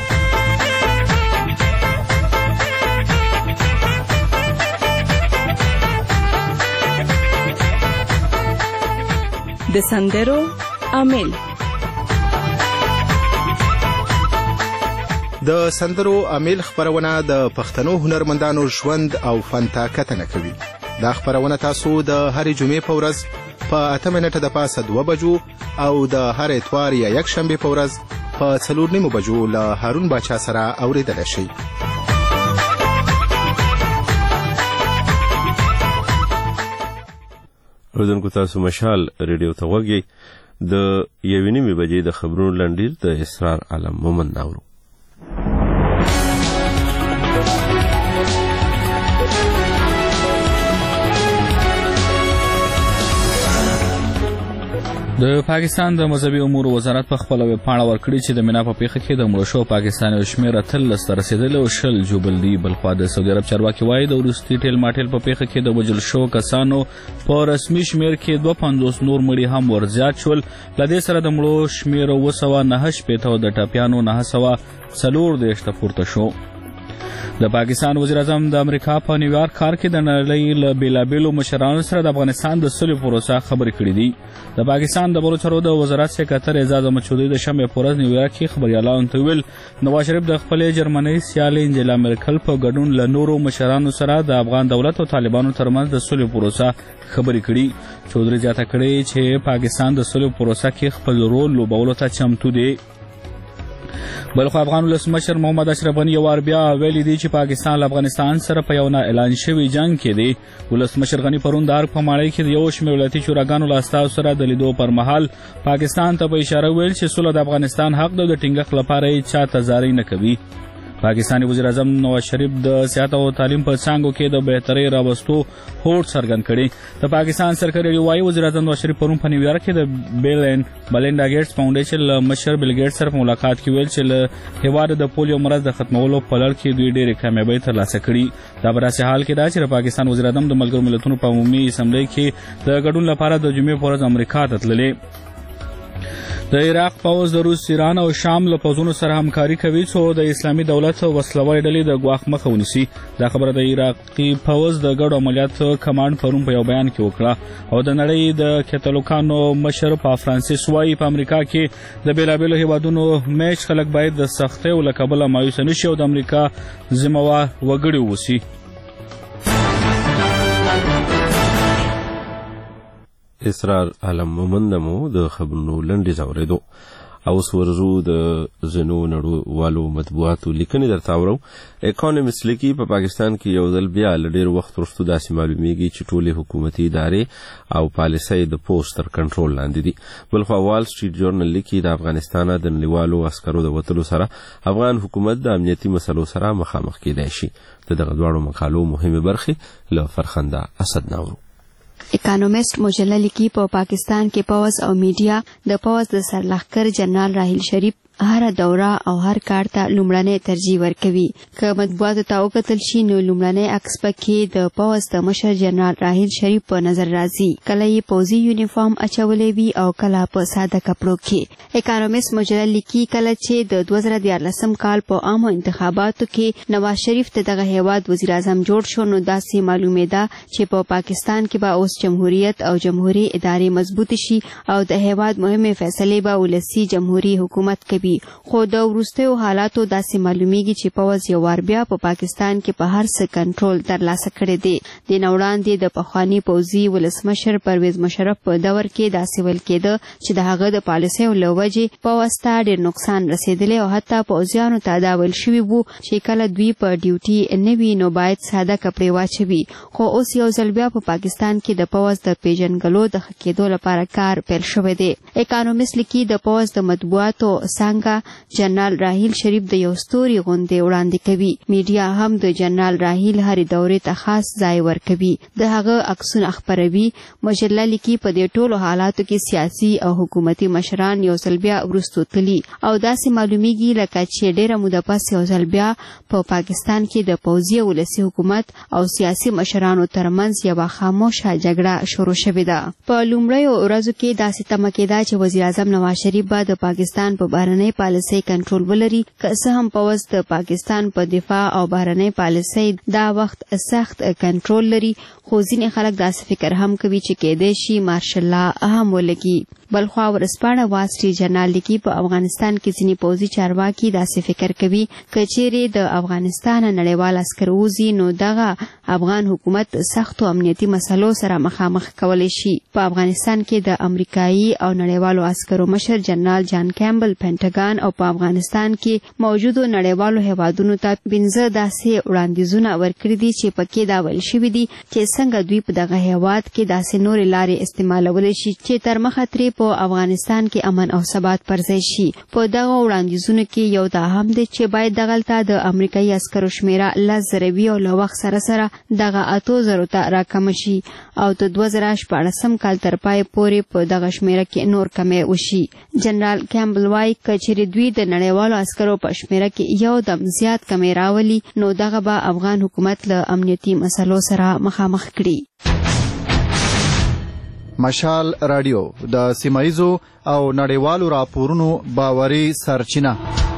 د سندرو عامل. د سندرو عامل خبرونه د پښتنو هنرمندانو ژوند او فن ته کتنه کوي. دا خبرونه تاسو د هرې جمعې په ورځ په اته منټه د پاسه دوه بجو او د هر اتوار یا یک شنبه په ورځ په څلور نیمو بجو له هارون باچا سره اوریدلی شئ. اوریدونکو تاسو مشال ریډیو ته وګورئ. د یوې نیمې بجې د خبرونو لنډیر د اسرار عالم مومند اورو. د پاکستان د مذهبي امور وزارت په خپل ویب پاڼه ورکړي چې د مینا په پیښه کې د مړو شو پاکستاني شمېر اتلس ته رسیدلی او شل جوبل دي. بلخوا د سعودي عرب چارواکي وایي د وروستي ټیل ماټیل په پیښه کې د وژل شو کسانو په رسمي شمېر کې دوه پنځوس نور مړي هم ورزیات شول. له دې سره د مړو شمېر اوه سوه نهه شپېته او د ټپیانو نهه سوه څلور دېرش ته پورته شو. د پاکستان وزیر اعظم د امریکا په نیویارک ښار کې د نړۍ له بېلابېلو مشرانو سره د افغانستان د صلح پروسه خبرې کړې دي. د پاکستان د بلو چارو د وزارت سکرتر اعزاز احمد چودھری د شنبې په ورځ نیویارک کې خبریالانو ته ویل نواز شریف د خپلې جرمنۍ سیالۍ انجیلا میرکل په ګډون له نورو مشرانو سره د افغان دولت او طالبانو ترمنځ د صلح پروسه خبرې کړي. چودھری زیاته کړې چې پاکستان د صلح پروسه کې خپل رول لوبولو ته چمتو دی. بلخو افغان ولسمشر محمد اشرف غني یو وار بیا ویلي دی چې پاکستان له افغانستان سره په یو نه اعلان شوي جنګ کې دی. ولسمشر غني پرون د ارګ په ماڼۍ کې د یو شمېر ولایتي شوراګانو له استازو سره د لیدو پر مهال پاکستان ته په اشاره ویل چې سوله د افغانستان حق دی او د ټینګښت لپاره یې چاته زارۍ نه کوي. پاکستاني وزیر اعظم نواز شریف د صحت او تعلیم په څانګو کې د بهترۍ راوستو هوډ څرګند کړی. د پاکستان سرکاري رډیو وزیر اعظم نواز شریف پرون په نیویارک کې د بیل اینډ بلینډا ګیټس فاونډیشن له مشر بیل ګیټس سره په ملاقات کې ویل چې له هېواده د پولیو مرض د ختمولو په لړ کې دوی ډېرې کامیابۍ ترلاسه کړي. دا په داسې حال کې ده چې د پاکستان وزیر اعظم د ملګرو ملتونو په عمومي اسمبلۍ کې د ګډون لپاره د جمعې په ورځ امریکا ته تللی. د عراق پوځ د روس، ایران او شام له پوځونو سره همکاري کوي څو د اسلامي دولت وسلوالې ډلې د ګواښ مخه ونیسي. دا خبره د عراقي پوځ د ګډو عملیاتو کمانډ پرون په یو بیان کې وکړه او د نړۍ د کتالوکانو مشر پاپ فرانسیس وایي په امریکا کې د بېلابېلو هېوادونو میشت خلک باید د سختیو له کبله مایوسه نه شي او د امریکا ذمهوار وګړي واوسي. اسرار عالم مومندمو د خبرونو لنډیز اورېدو. اوس ورزو د ځینو نړیوالو مطبوعاتو لیکنې درته اورو. اکانومیسټ لیکي په پاکستان کې یو ځل بیا له ډېر وخت وروسته داسې معلومیږي چې ټولې حکومتي ادارې او پالیسۍ د پوسټ تر کنټرول لاندې دي. بلخوا وال سټریټ جورنل لیکي د افغانستان د نړیوالو عسکرو د وتلو سره افغان حکومت د امنیتي مسلو سره مخامخ کیدای شي. د دغه دواړو مقالو مهمې برخې له فرخنده اسد ناورو. اکانومیسټ مجله لیکي په پاکستان کې پوځ او میډیا د پوځ د سرلښکر جنرال راحیل شریف هر دوره او هر کار ته لومړنۍ ترجیح ورکوي. که مطبوعاتو ته وکتل شي نو لومړنۍ عکس پکې د پوځ د مشر جنرال راحیل شریف په نظر راځي. کله یې پوځي یونیفارم اچولی وي او کله په ساده کپړو کې. اکانومیسټ مجله لیکي کله چې د دوه زره دیارلسم کال په عامو انتخاباتو کې نواز شریف ته دغه هیواد وزیر اعظم جوړ شو نو داسې معلومېده چې په پاکستان کې به اوس جمهوریت او جمهوري ادارې مضبوط شي او د هیواد مهمې فیصلې به ولسي جمهوري حکومت کوي. خو د وروستیو حالاتو داسې معلومیږي چې پوځ یو وار بیا په پاکستان کې په هر څه کنټرول ترلاسه کړی دی. د نه وړاندې د پخواني پوځي ولسمشر پرویز مشرف په دور کې داسې ویل کېده چې د هغه د پالیسیو له وجې پوځ ته ډېر نقصان رسېدلی او حتی پوځیانو ته دا ویل شوي وو چې کله دوی په ډیوټي نه وي نو باید ساده کپړې واچوي. خو اوس یو ځل بیا په پاکستان کې د پوځ د پیژنګلو د ښه کېدو لپاره کار پیل شوی دی. اکانومیسټ لیکي د پوځ د مطبوعاتو څانګه جنرال راحیل شریف د یو ستوري غوندې وړاندې کوي. میډیا هم د جنرال راحیل هرې دورې ته خاص ځای ورکوي، د هغه عکسونه خپروي. مجله لیکي په دې ټولو حالاتو کې سیاسي او حکومتي مشران یو ځل بیا وروستو تلي او داسې معلومیږي لکه چې ډېره موده پس یو ځل بیا په پاکستان کې د پوځي او ولسي حکومت او سیاسي مشرانو ترمنځ یوه خاموشه جګړه شروع شوې ده. په لومړیو ورځو کې داسې تمه کېده چې وزیر اعظم نواز شریف به د پاکستان په بهرنۍ پالیسۍ کنټرول ولري. که څه هم پوځ د پاکستان په دفاع او بهرنۍ پالیسۍ دا وخت سخت کنټرول لري خو ځینې خلک داسې فکر هم کوي چې کېدای شي مارشل لا هم ولګي. بلخوا ورځپاڼه وال سټریټ جرنال لیکي په افغانستان کې ځینې پوځي چارواکي داسې فکر کوي که چیرې د افغانستان نړیوال عسکر ووځي نو دغه افغان حکومت سختو امنیتي مسلو سره مخامخ کولی شي. په افغانستان کې د امریکایي او نړیوالو عسکرو مشر جنرال جان کیمبل پینټاګان او په افغانستان کې موجودو نړیوالو هیوادونو ته پنځه داسې وړاندیزونه ورکړي دي چې پکې دا ویل شوي دي چې څنګه دوی په دغه هیواد کې داسې نورې لارې استعمالولی شي چې تر مخه ترې په افغانستان کې امن او ثبات پر ځای شي. په دغه وړاندیزونو کې یو دا هم دی چې باید دغلته د امریکایي عسکرو شمیره لس زره وي او له وخت سره سره دغه اتو زرو ته راکمه شي او د دوه زره شپاړسم کال تر پای پورې په دغه شمیره کې نور کمی وشي. جنرال کیمبل وایي که چیرې دوی د نړیوالو عسکرو په شمیره کې یو دم زیات کمی راولي نو دغه به افغان حکومت له امنیتي مسلو سره مخامخ کړي. مشال رادیو د سیمایزو او نړیوالو راپورونو باوري سرچینه.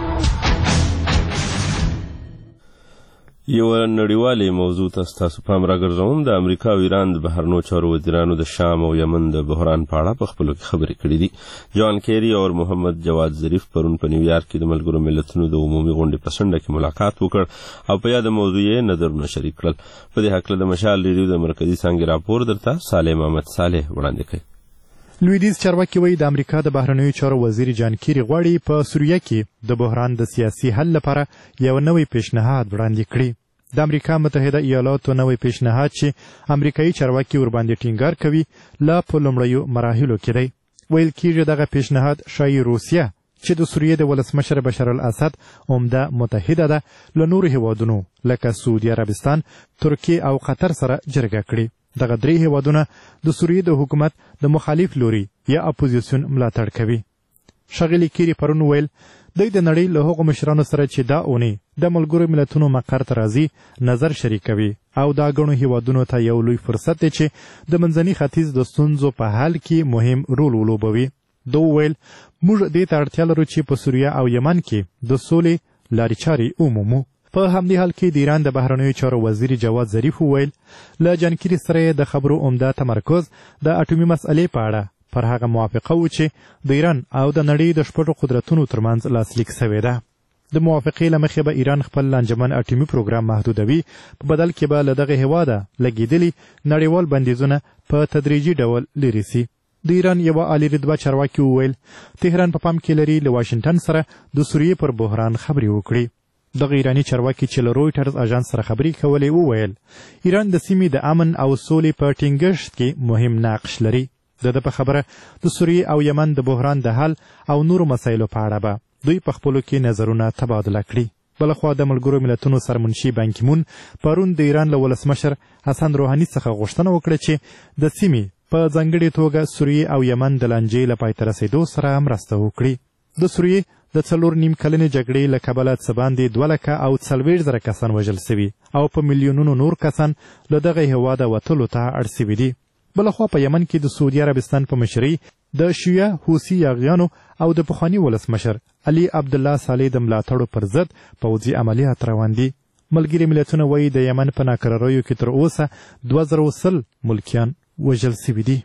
یو نړیوالې موضوع ته ستاسو پام راګرځوم. د امریکا او ایران د بهرنیو چارو وزیرانو د شام او یمن د بحران په اړه په خپلو کې خبرې کړې دي. جان کیری او محمد جواد ظریف پرون په نیویارک کې د ملګرو ملتونو د عمومي غونډې په څنډه کې ملاقات وکړ او په یاده موضوع یې نظرونه شریک کړل. په دې هکله د مشال ریډیو د مرکزي څانګې راپور درته صالح محمد صالح وړاندې کوي. لویدیز چارواکي وایي د امریکا د بهرنیو چارو وزیر جان کیری غواړي په سوریه کې د بحران د سیاسي حل لپاره یو نوی پیشنهاد وړاندې کړي. د امریکا متحده ایالاتو نوی پیشنهاد چې امریکایي چارواکي ورباندې ټینګار کوي لا په لومړیو مراحلو کې دی. ویل کېږي دغه پیشنهاد ښایي روسیه چې د سوریې د ولسمشر بشار الاسد عمده متحده ده له نورو هیوادونو لکه سعودي عربستان، ترکیې او قطر سره جرګه کړي. دغه درې هیوادونه د سوریې د حکومت د مخالف لوري یا اپوزیسیون ملاتړ کوي. ښاغلي کیری پرون ویل دوی د نړۍ له هغو مشرانو سره چې دا اونۍ د ملګرو ملتونو مقر ته راځي نظر شریکوي او دا ګڼو هیوادونو ته یو لوی فرصت دی چې د منځني ختیځ د ستونزو په حل کې مهم رول ولوبوي. دوی ویل موږ دې ته اړتیا لرو چې په سوریه او یمن کې د سولې لارې چارې ومومو. په همدې حال کې د ایران د بهرنیو چارو وزیر جواد ظریف وویل له جانکیري سره د خبرو عمده تمرکز د اټومي مسئلې په اړه پر هغه موافقه و چې د ایران او د نړۍ د شپږو قدرتونو ترمنځ لاسلیک سوې ده. د موافقې له مخې به ایران خپل لانجمن اټومي پروګرام محدودوي، په بدل کې به له دغه هېواده لګېدلي نړیوال بندیزونه په تدریجي ډول لرې سي. د ایران یوه عالي رتبه چارواکي وویل تهران په پام کې لري له واشنګټن سره د سوریې پر بحران خبرې وکړي. دغه ایراني چارواکي چې له رویټرز اژانس سره خبرې کولې وویل ایران د سیمې د امن او سولې په ټینګښت کې مهم نقش لري. د ده په خبره د سوریې او یمن د بحران د حل او نورو مسایلو په اړه به دوی په خپلو کې نظرونه تبادله کړي. بلخوا د ملګرو ملتونو سرمنشي بانکیمون پرون د ایران له ولسمشر حسن روحاني څخه غوښتنه وکړه چې د سیمې په ځانګړې توګه سوریې او یمن د لانجې له پای ته رسېدو سره مرسته وکړي. د سوریې د څلور نیم کلنې جګړې له کبله څه باندې دوه لکه او څلوېښت زره کسان وژل سوي او په میلیونونو نور کسان له دغه هېواده وتلو ته اړ سوي دي. بلخوا په یمن کې د سعودي عربستان په مشرۍ د شیعه حوثي یاغیانو او د پخواني ولسمشر علي عبدالله صالح د ملاتړو پر ضد پوځي عملیات روان دي. ملګري ملتونه وایي د یمن په ناکراریو کې تر اوسه دوه زره سل ملکیان وژل سوي دي.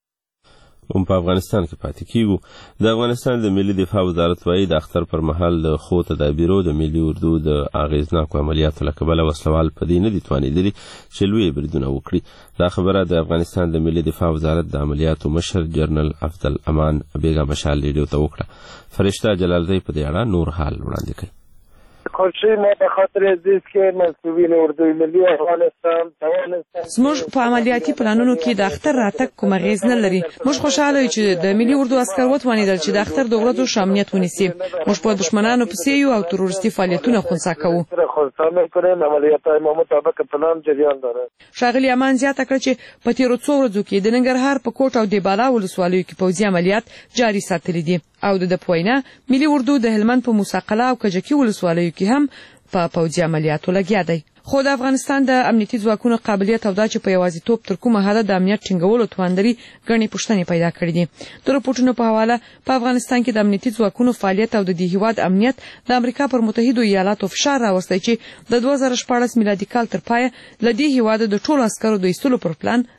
هم په افغانستان کې پاتې کیږو. د افغانستان د ملي دفاع وزارت وایي د اختر پر مهال د ښو تدابیرو د ملي اردو د اغیزناکو عملیاتو له کبله وسلوال په دې نه دي توانېدلي چې لوی بریدونه وکړي. دا خبره د افغانستان د ملي دفاع وزارت د عملیاتو مشر جنرال افضل امان بیګا مشال ریډیو ته وکړه. فرشته جلالزی په دې اړه نور حال وړاندې کوي. خوشی ما به خاطر ازدیست که مسئولین اردوی ملی افغانستان توانستن زموږ په عملیاتي پلانونو کې د اختر راتګ کوم اغیز نه لري. موږ خوشاله یو چې د ملي اردو عسکر وتوانېدل چې د اختر د ورځو ښه امنیت ونیسي. موږ په دښمنانو پسې یو او تروریستي فعالیتونه خنثی کوو. عملیاتهای ما مطابق پلان جریان داره. ښاغلي امان زیاته کړه چې په تیرو څو ورځو کې د ننګرهار په کوټ او دیبالا ولسوالیو کې پوځي عملیات جاري ساتلي دي او د ده په وینا ملي اردو د هلمند په موسی قلعه او کجکي ولسوالیو کې هم په پوځي عملیاتو لګیا دی. خو د افغانستان د امنیتي ځواکونو قابلیت او دا چې په یوازیتوب تر کومه حده د امنیت ټینګولو توان لري ګڼې پوښتنې پیدا کړې دي. د رپورټونو په حواله په افغانستان کې د امنیتي ځواکونو فعالیت او د دې هیواد امنیت د امریکا پر متحدو ایالاتو فشار راوستی چې د دوه زره شپاړس میلادي کال تر پایه له دې هیواده د ټولو عسکرو د ایستلو پر پلان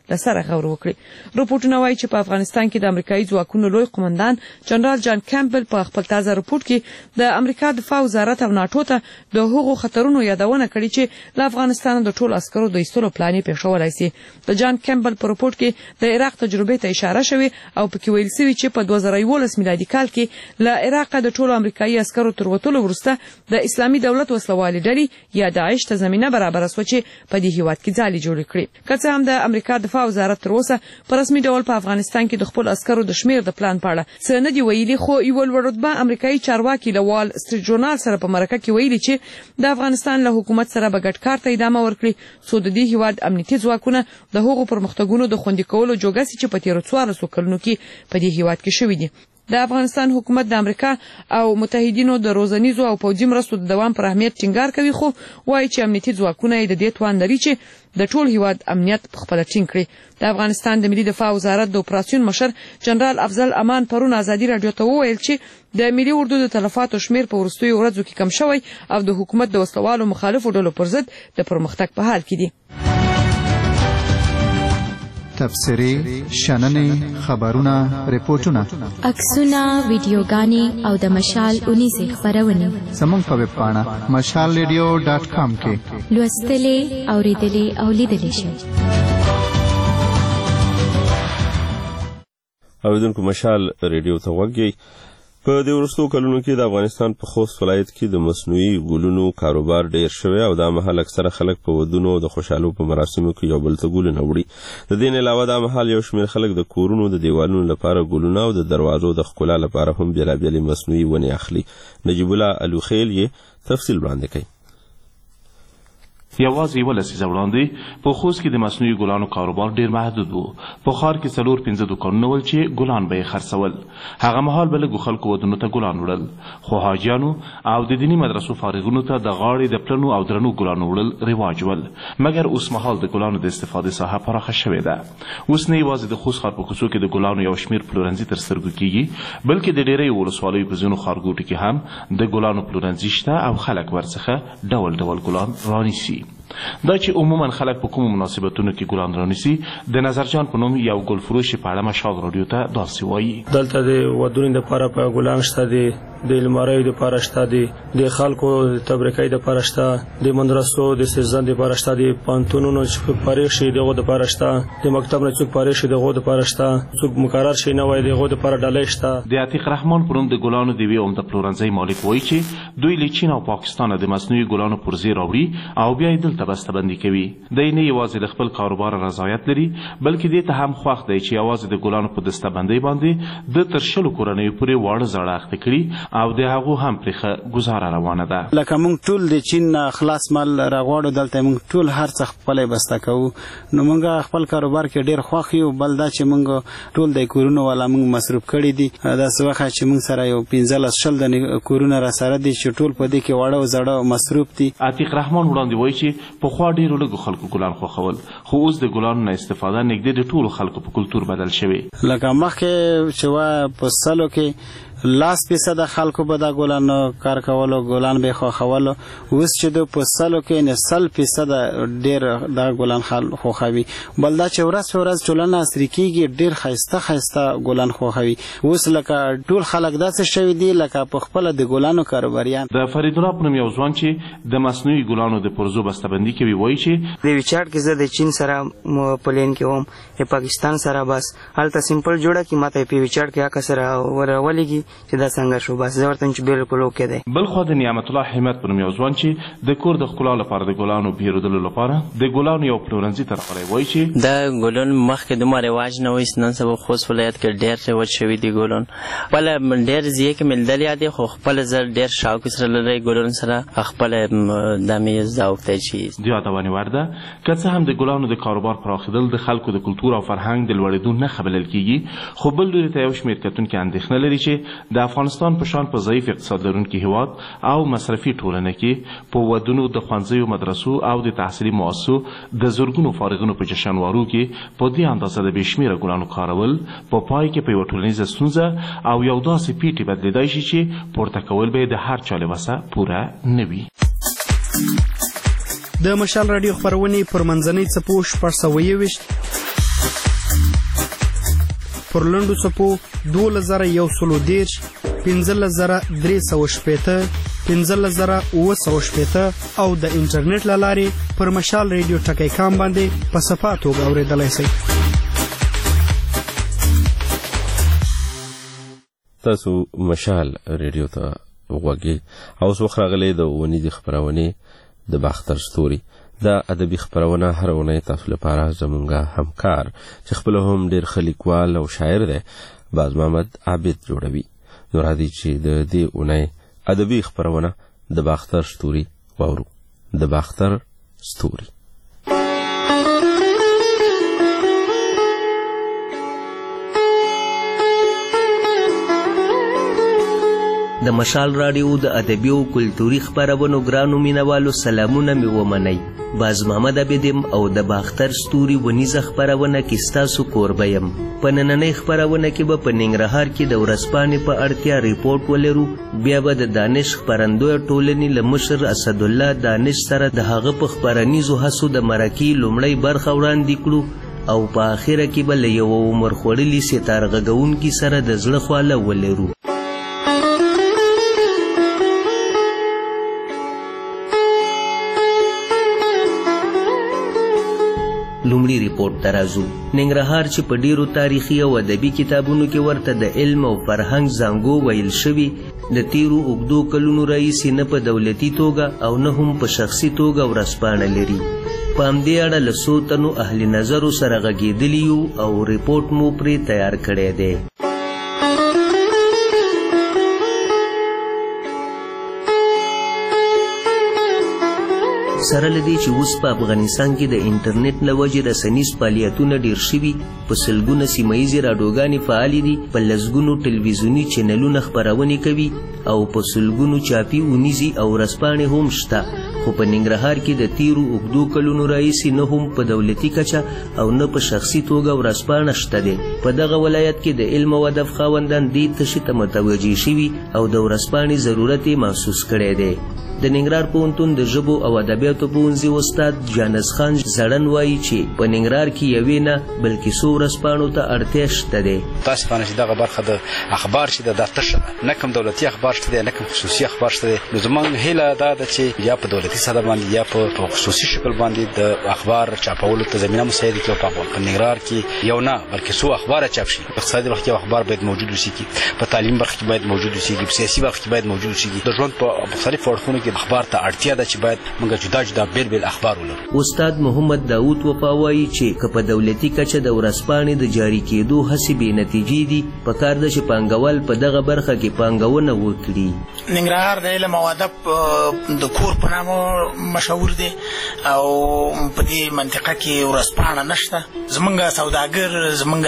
له سره غور وکړي. رپورټونه وایي چې په افغانستان کې د امریکایي ځواکونو لوی قومندان جنرال جان کیمبل په خپل تازه رپورټ کې د امریکا دفاع وزارت او ناټو ته د هغو خطرونو یادونه کړې چې له افغانستان د ټولو عسکرو د ایستلو پلان یې پېښولی سي. د جان کیمبل په رپورټ کې د عراق تجربې ته اشاره شوې او پکې ویل سوي چې په دوه زره یولس میلادي کال کې له عراقه د ټولو امریکایي عسکرو تر وتلو وروسته د اسلامي دولت وسلوالې ډلې یا داعش ته زمینه برابره سوه چې په دې هیواد کې ځالې جوړې کړي. که څه هم د امریکا دفاع وزارت تر اوسه په رسمي ډول په افغانستان کې د خپلو عسکرو د شمیر د پلان په اړه څه نه دي ویلي، خو یوه لوړ رتبه امریکایي چارواکي له وال سټریټ ژورنال سره په مرکه کې ویلي چې د افغانستان له حکومت سره به ګډ کار ته ادامه ورکړي څو د دې هیواد امنیتي ځواکونه د هغو پرمختګونو د خوندي کولو جوګه سي چې په تېرو څوارلسو کلونو کې په دې هیواد کې شوي دي. د افغانستان حکومت د امریکا او متحدینو د روزنیزو او پوځي مرستو د دوام پر اهمیت ټینګار کوي، خو وایي چې امنیتي ځواکونه یې د دې توان لري چې د ټول هیواد امنیت پخپله ټینګ کړي. د افغانستان د ملي دفاع وزارت د اپراسیون مشر جنرال افضل امان پرون ازادي راډیو ته وویل چې د ملي اردو د تلفاتو شمیر په وروستیو ورځو کې کم شوی او د حکومت د وسلوالو مخالفو ډلو پر ضد د پرمختګ په حال کې دي. تبصرې، شننې، خبرونه، ریپورټونه، عکسونه، ویډیوګانې او د مشال اونیزې خپرونې زموږ په ویب پاڼه مشال ریډیو ډاټ کام کې لوستلې، اورېدلې او لیدلې شئ. اوریدونکو مشال ریډیو ته غوږ. په دې وروستو کلونو کې د افغانستان په خوست ولایت کې د مصنوعي ګلونو کاروبار ډیر شوی او دا مهال اکثره خلک په ودونو او د خوشحالو په مراسمو کې یو بل ته ګلونه وړي. د دې نه علاوه دا مهال یو شمېر خلک د کورونو د دیوالونو لپاره ګلونه او د دروازو د ښکلا لپاره هم بېلابېلې مصنوعي ونې اخلي. نجیب الله الوخیل یې تفصیل وړاندې کوي. یوازې یوه لسیزه وړاندې په خوست کې د مصنوعي ګلانو کاروبار ډیر محدود و. په ښار کې څلور پنځه دوکانونه ول چې ګلان به یې خرڅول. هغه مهال به لږو خلکو ودونو ته ګلان وړل، خو حاجیانو او د دیني مدرسو فارغینو ته د غاړې د پلنو او درنو ګلانو وړل رواج ول. مګر اوس مهال د ګلانو د استفادې ساحه پراخه شوې ده. اوس نه یوازې د خوست ښار په کوڅو کې د ګلانو یو شمېر پلورنځي تر سترګو کېږي، بلکې د ډېرۍ ولسوالیو په ځینو ښارګوټو کې هم د ګلانو پلورنځي شته او خلک ورڅخه ډول ډول ګلان رانیسي. دا چې عموما خلک په کومو مناسبتونو کې ګلان رانیسي، د نظرجان په نوم یو ګل فروش په اړه مشال راډیو ته داسې وایي. دلته د ودونو دپاره په ګلان شته دي، د الماریو دپاره شته دي، د خلکو د تبریکۍ دپاره شته، د مدرسو د سیزن دپاره شته دي، پوهنتونونو چې فارغ شي دغو دپاره شته، د مکتب نه څوک فارغ شي دغو دپاره شته، څوک مقرر شي نه وای دغو دپاره ډالۍ شته. د عتیق رحمان په نوم د ګلانو د یوې عمده پلورنځۍ مالک وایي چې دوی له چین او پاکستانه د مصنوعي ګلانو پرزې راوړي او بیا یې دلته بستهبندي کوي. دی نه یوازې د خپل کاروبار رضایت لري، بلکې دې ته هم خوښ دی چې یوازې د ګلانو په دستهبندۍ باندې د تر شلو کورنیو پورې واړه زاړه اخته کړي او د هغو هم پرې ښه ګزاره روانه ده. لکه موږ ټول د چین خلاص مال راغواړو، دلته موږ ټول هر څه خپله بسته کوو. نو موږ خپل کاروبار کې ډېر خوښ یو. بل دا چې موږ ټول د کورونو والا موږ مصروف کړي دي. داسې وخت چې موږ سره یو پنځلس شل د کورونه را سره دي چې ټول په دې کې واړه او زاړه مصروف دي. عتیق رحمان وړاندې وایي چې پخوا ډېرو لږو خلکو ګلان خوښول، خو اوس د ګلانو نه استفاده نږدې د ټولو خلکو په کلتور بدل شوی. لکه مخکې چې وه په سلو کې لاس فیصده خلکو به دا ګلانو کار کولو، ګلان به خوښولو. اوس چې د په سلو کې نه سل فیصده ډېر دا ګلان خوښوي. بل دا چې ورځ په ورځ ټولنه عصري کېږي، ډېر ښایسته ښایسته ګلان خوښوي. اوس لکه ټول خلک داسې شوي دي لکه په خپله د ګلانو کاروباریان. د فریدالله په نوم یو ځوان چې د مصنوعي ګلانو د پرزو بستهبندي کوي وایي چې د ویچارډ کې زه د چین سره پلین کې وم، د پاکستان سره بس هلته سمپل جوړه کې ماته په ویچارډ کې هغه سره ورولېږي چې دا څنګه شو. بس زه ورته چې بالکل اوکې دی. بل خوا د نعمت الله حمید په نوم یو ځوان چې د کور د ښکلا لپاره د ګلانو پیرودلو لپاره د ګلانو یو پلورنځي ته راغلی وایي چې دا ګلان مخکې دومره رواج نه وي، نن سبا خوست ولایت کې ډېر رواج شوي دي ګلان. خپله ډېر ځای کې مېلدلي دي، خو خپله زه ډېر شوق سره لري ګلانو سره خپله دا مې ذوق دی چې د یادونې وړ ده. که څه هم د ګلانو د کاروبار پراخېدل د خلکو د کلتور او فرهنګ د لوړېدو نښه بلل کېږي، خو بل لوري ته یو شمېر کتونکي اندېښنه لري چې د افغانستان په شان په ضعیف اقتصاد لرونکي هیواد او مصرفي ټولنه کې په ودونو، د ښوونځیو، مدرسو او د تحصیلي مؤسسو د زرګونو فارغینو په جشنوارو کې په دې اندازه د بې شمېره ګلانو کارول په پای کې په یوه ټولنیزه ستونزه او یو داسې پیټې بدلېدای شي چې پورته کول به د هر چا له وسه پوره نه وي. د مشال راډیو خپرونې پر منځنۍ څپو شپږ سوه یوویشت پر لنډو څپو دولس زره یو سل دېرش، پنځلس زره درې سوه شپېته، پنځلس زره اووه سوه شپېته او د انټرنیټ له لارې پر مشال ریډیو ټکی کام باندې په صفا توګه اورېدلی شئ. تاسو مشال ریډیو ته غوږی او اوس وخت راغلی د اونیزې خپرونې د باختر ستوري. دا ادبي خپرونه هر اونۍ تاسو لپاره زمونږ همکار چې خپل هم ډېر ښه لیکوال او شاعر دی باز محمد عابد جوړوي. نو راځئ چې د دې اونۍ ادبي خپرونه د باختر ستوري واورو. د باختر ستوري. د مشال راډیو د ادبي او کلتوري خپرونو ګرانو مینوالو سلامونه مې ومنئ. باز محمد عابدم او د باختر ستوري ونیزه خپرونه کې ستاسو کوربه یم. په نننۍ خپرونه کې به په ننګرهار کې د ورځپاڼې په اړتیا ریپورټ ولرو. بیا به د دانش خپرندویه ټولنې له مشر اسدالله دانش سره د هغه په خپرنیزو هڅو د مرکې لومړۍ برخه وړاندې کړو او په آخره کې به له یوه عمر خوړلي ستار غږونکي سره د زړه خواله ولرو. لومړي ریپورټ ته راځو. ننګرهار چې په ډیرو تاریخي او ادبي کتابونو کې ورته د علم او فرهنګ زانګو ویل شوي، د تیرو اوږدو کلونو راهیسې نه په دولتي توګه او نه هم په شخصي توګه ورځپاڼه لري. په همدې اړه له څو تنو اهل نظرو سره غږېدلي یو او ریپورټ مو پرې تیار کړی دی. سره له دې چې اوس په افغانستان کې د انټرنیټ له وجې رسنیز فعالیتونه ډېر شوي، په سلګونه سیمه ییزې راډیوګانې فعالې دي، په لسګونو ټلویزیوني چینلونه خپرونې کوي او په سلګونو چاپي اونیزې او ورځپاڼې هم شته. خو په ننګرهار کې د تیرو اوږدو کلونو راهیسې نه هم په دولتي کچه او نه په شخصي توګه ورځپاڼه شته دی. په دغه ولایت کې د علم او ادب خاوندان دې تشې ته متوجه شوي او د ورځپاڼې ضرورت یې محسوس کړی دی. د ننګرهار پوهنتون د ژبو او ادبیاتو پوهنځي استاد جانس خان زړن وایي چې په ننګرهار کې یوې نه بلکې څو ورځپاڼو ته اړتیا شته دی. تاسو باندې چې دغه برخه د اخبار چې د تشه نه کوم دولتي اخبار شته دی نه کوم خصوصي اخبار شته دی. نو زموږ هیله دا ده چې یا په دولتي سطح باندې یا په خصوصي شکل باندې د اخبار چاپولو ته زمینه مساعد کړي. په ننګرهار کې یو نه بلکې څو اخبار چاپ شي. په اقتصادي برخه کې اخبار باید موجود وي، په تعلیم برخه کې باید موجود وي، په سیاسي برخه کې باید موجود وي. د ژوند په مختلفو اړخونو کې اخبار ته اړتیا ده چې باید موږ جدا جدا بیل بیل اخبار ولرو. استاد محمد داوود وفا وایي چې که په دولتي کچه د ورځپاڼې د جاري کېدو هڅې بې نتیجې دي، پکار ده چې پانګوال په دغه برخه کې پانګونه وکړي. ننګرهار د علم او ادب د کور په نامه مشهور دی او په دې منطقه کې ورځپاڼه نشته. زمونږ سوداګر، زمونږ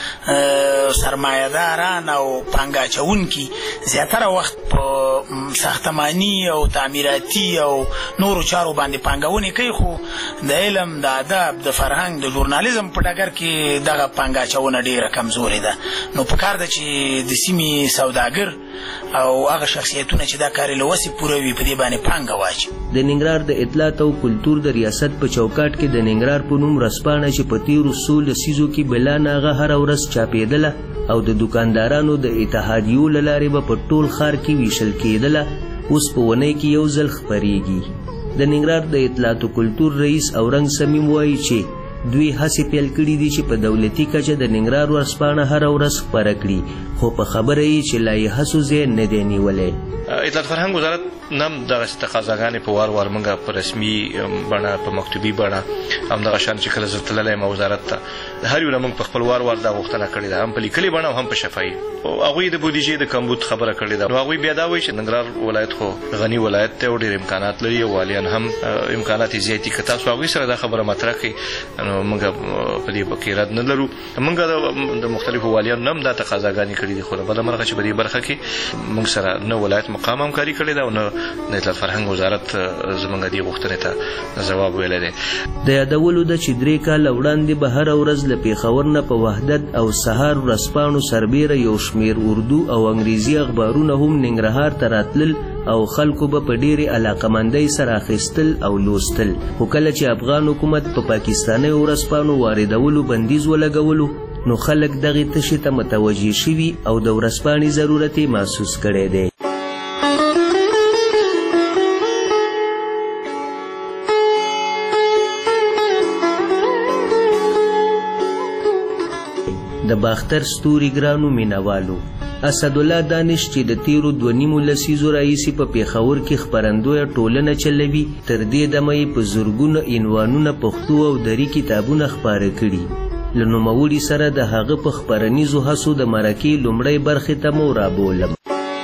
سرمایه‌داران او پانګه اچوونکي زیاتره وخت په ساختماني او تعمیراتي او نورو چارو باندې پانګونې کوي، خو د علم، د ادب، د فرهنګ، د ژورنالیزم په ډګر کې دغه پانګه اچونه ډېره کمزورې ده. نو پکار ده چې د سیمې سوداګر او هغه شخصیتونه چې دا کار یې له وسې پوره وي په دې باندې پانګه واچي. د ننګرهار د اطلاعات او کلتور د ریاست په چوکاټ کې د ننګرهار په نوم ورځپاڼه چې په تیرو څو لسیزو کې بلا ناغه هره ورځ چاپېدله او د دکاندارانو د اتحادیو له لارې به په ټول ښار کې ویشل کېدله، اوس په اونۍ کې یو ځل خپرېږي. د ننګرهار د اطلاعات او کلتور رئیس اورنګ صمیم وایي چې دوی هڅې پیل کړي دي چې په دولتي کچه د ننګرهار ورځپاڼه هره ورځ خپره کړي، خو په خبره یې چې لا یې هڅو ځای نه دی نیولی. اطلاعات فرهنګ وزارت نم دغه تقاضاګانې په وار وار موږ په رسمي بڼه په مکتوبي بڼه همدغه شان چې کله زه تللی یم وزارت ته هر یو نه موږ په خپل وار وار دا غوښتنه کړې ده، هم په لیکلې بڼه او هم په شفاهي. هغوی د بودیجې د کمبود خبره کړې ده. نو هغوی بیا دا وایي چې ننګرهار ولایت خو غني ولایت دی او ډېر امکانات لري او والیان هم امکانات یې زیات دي. که تاسو هغوی سره دا خبره مطرح کړئ نو موږ په دې کې رد نه لرو. موږ د مختلفو والیانو نه هم دا تقاضاګانې کړي دي، خو له بله مرغه چې په دې برخه کې موږ سره نه ولایت مقام همکاري کړې ده او نه د اطلاعات فرهنګ وزارت زموږ دې غوښتنې ته ځواب ویلی دی. د یادولو ده چې درې کاله وړاندې به هره ورځ له پېښور نه په وحدت او سهار ورځپاڼو سربیره یو شمېر اردو او انګریزي اخبارونه هم ننګرهار ته راتلل او خلکو به په ډېرې علاقمندۍ سره اخیستل او لوستل. خو کله چې افغان حکومت په پاکستاني ورځپاڼو واردولو بندیز ولګولو نو خلک دغه تشي ته متوجي شوي او د ورځپاڼې ضرورت محسوس کړی دی. د باختر ستوري ګرانو مینوالو، اسدالله دانش چې د تیرو دوه نیمو لسیزو راهیسې په پیښور کې خپرندویه ټولنه چلوي، تر دې دمه یې په زرګونه عنوانونه پښتو او دري کتابونه خپاره کړي. له نوموړي سره د هغه په خپرنیزو هڅو د مرکې لومړۍ برخې ته مو رابولم.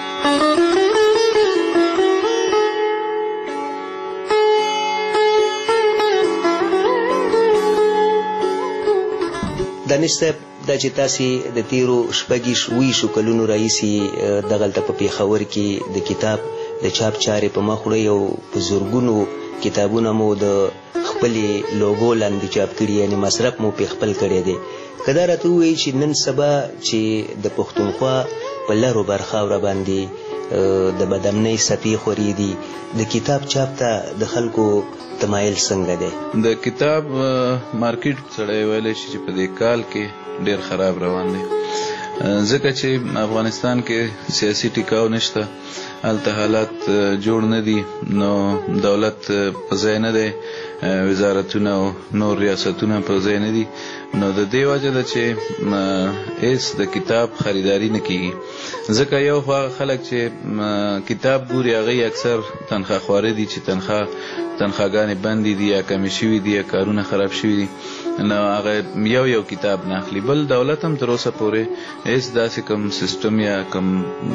دانش صاحب، دا چې تاسې د تیرو شپږیش ویشو کلونو راهیسې دغلته په پیښور کې د کتاب د چاپ چارې په مخ وړئ او په زرګونو کتابونه مو د خپلې لوګو لاندې چاپ کړي، یعنې مصرف مو پې خپل کړی دی. که دا راته ووایي چې نن سبا چې د پښتونخوا په لرو برخاوره باندې د بدامنۍ څپې خورې دي، د کتاب چاپ ته د خلکو تمایل څنګه دی؟ د کتاب مارکیټ سړی ویلی شي چې په دې کال کې ډیر خراب روان دی، ځکه چې افغانستان کې سیاسي ټیکاو نشته، هلته حالات جوړ نه دي، نو دولت په ځای نه دی، وزارتونه او نور ریاستونه په ځای نه دي، نو د دې وجه ده چې هیڅ د کتاب خریداري نه کیږي. ځکه یو خو هغه خلک چې کتاب ګوري هغوی اکثر تنخواه خواره دي چې تنخواه تنخواګانې بندې دي یا کمې شوي دي یا کارونه خراب شوي دي، نو هغه یو یو کتاب نه اخلي. بل دولت هم تر اوسه پورې هیڅ داسې کوم سیسټم یا کوم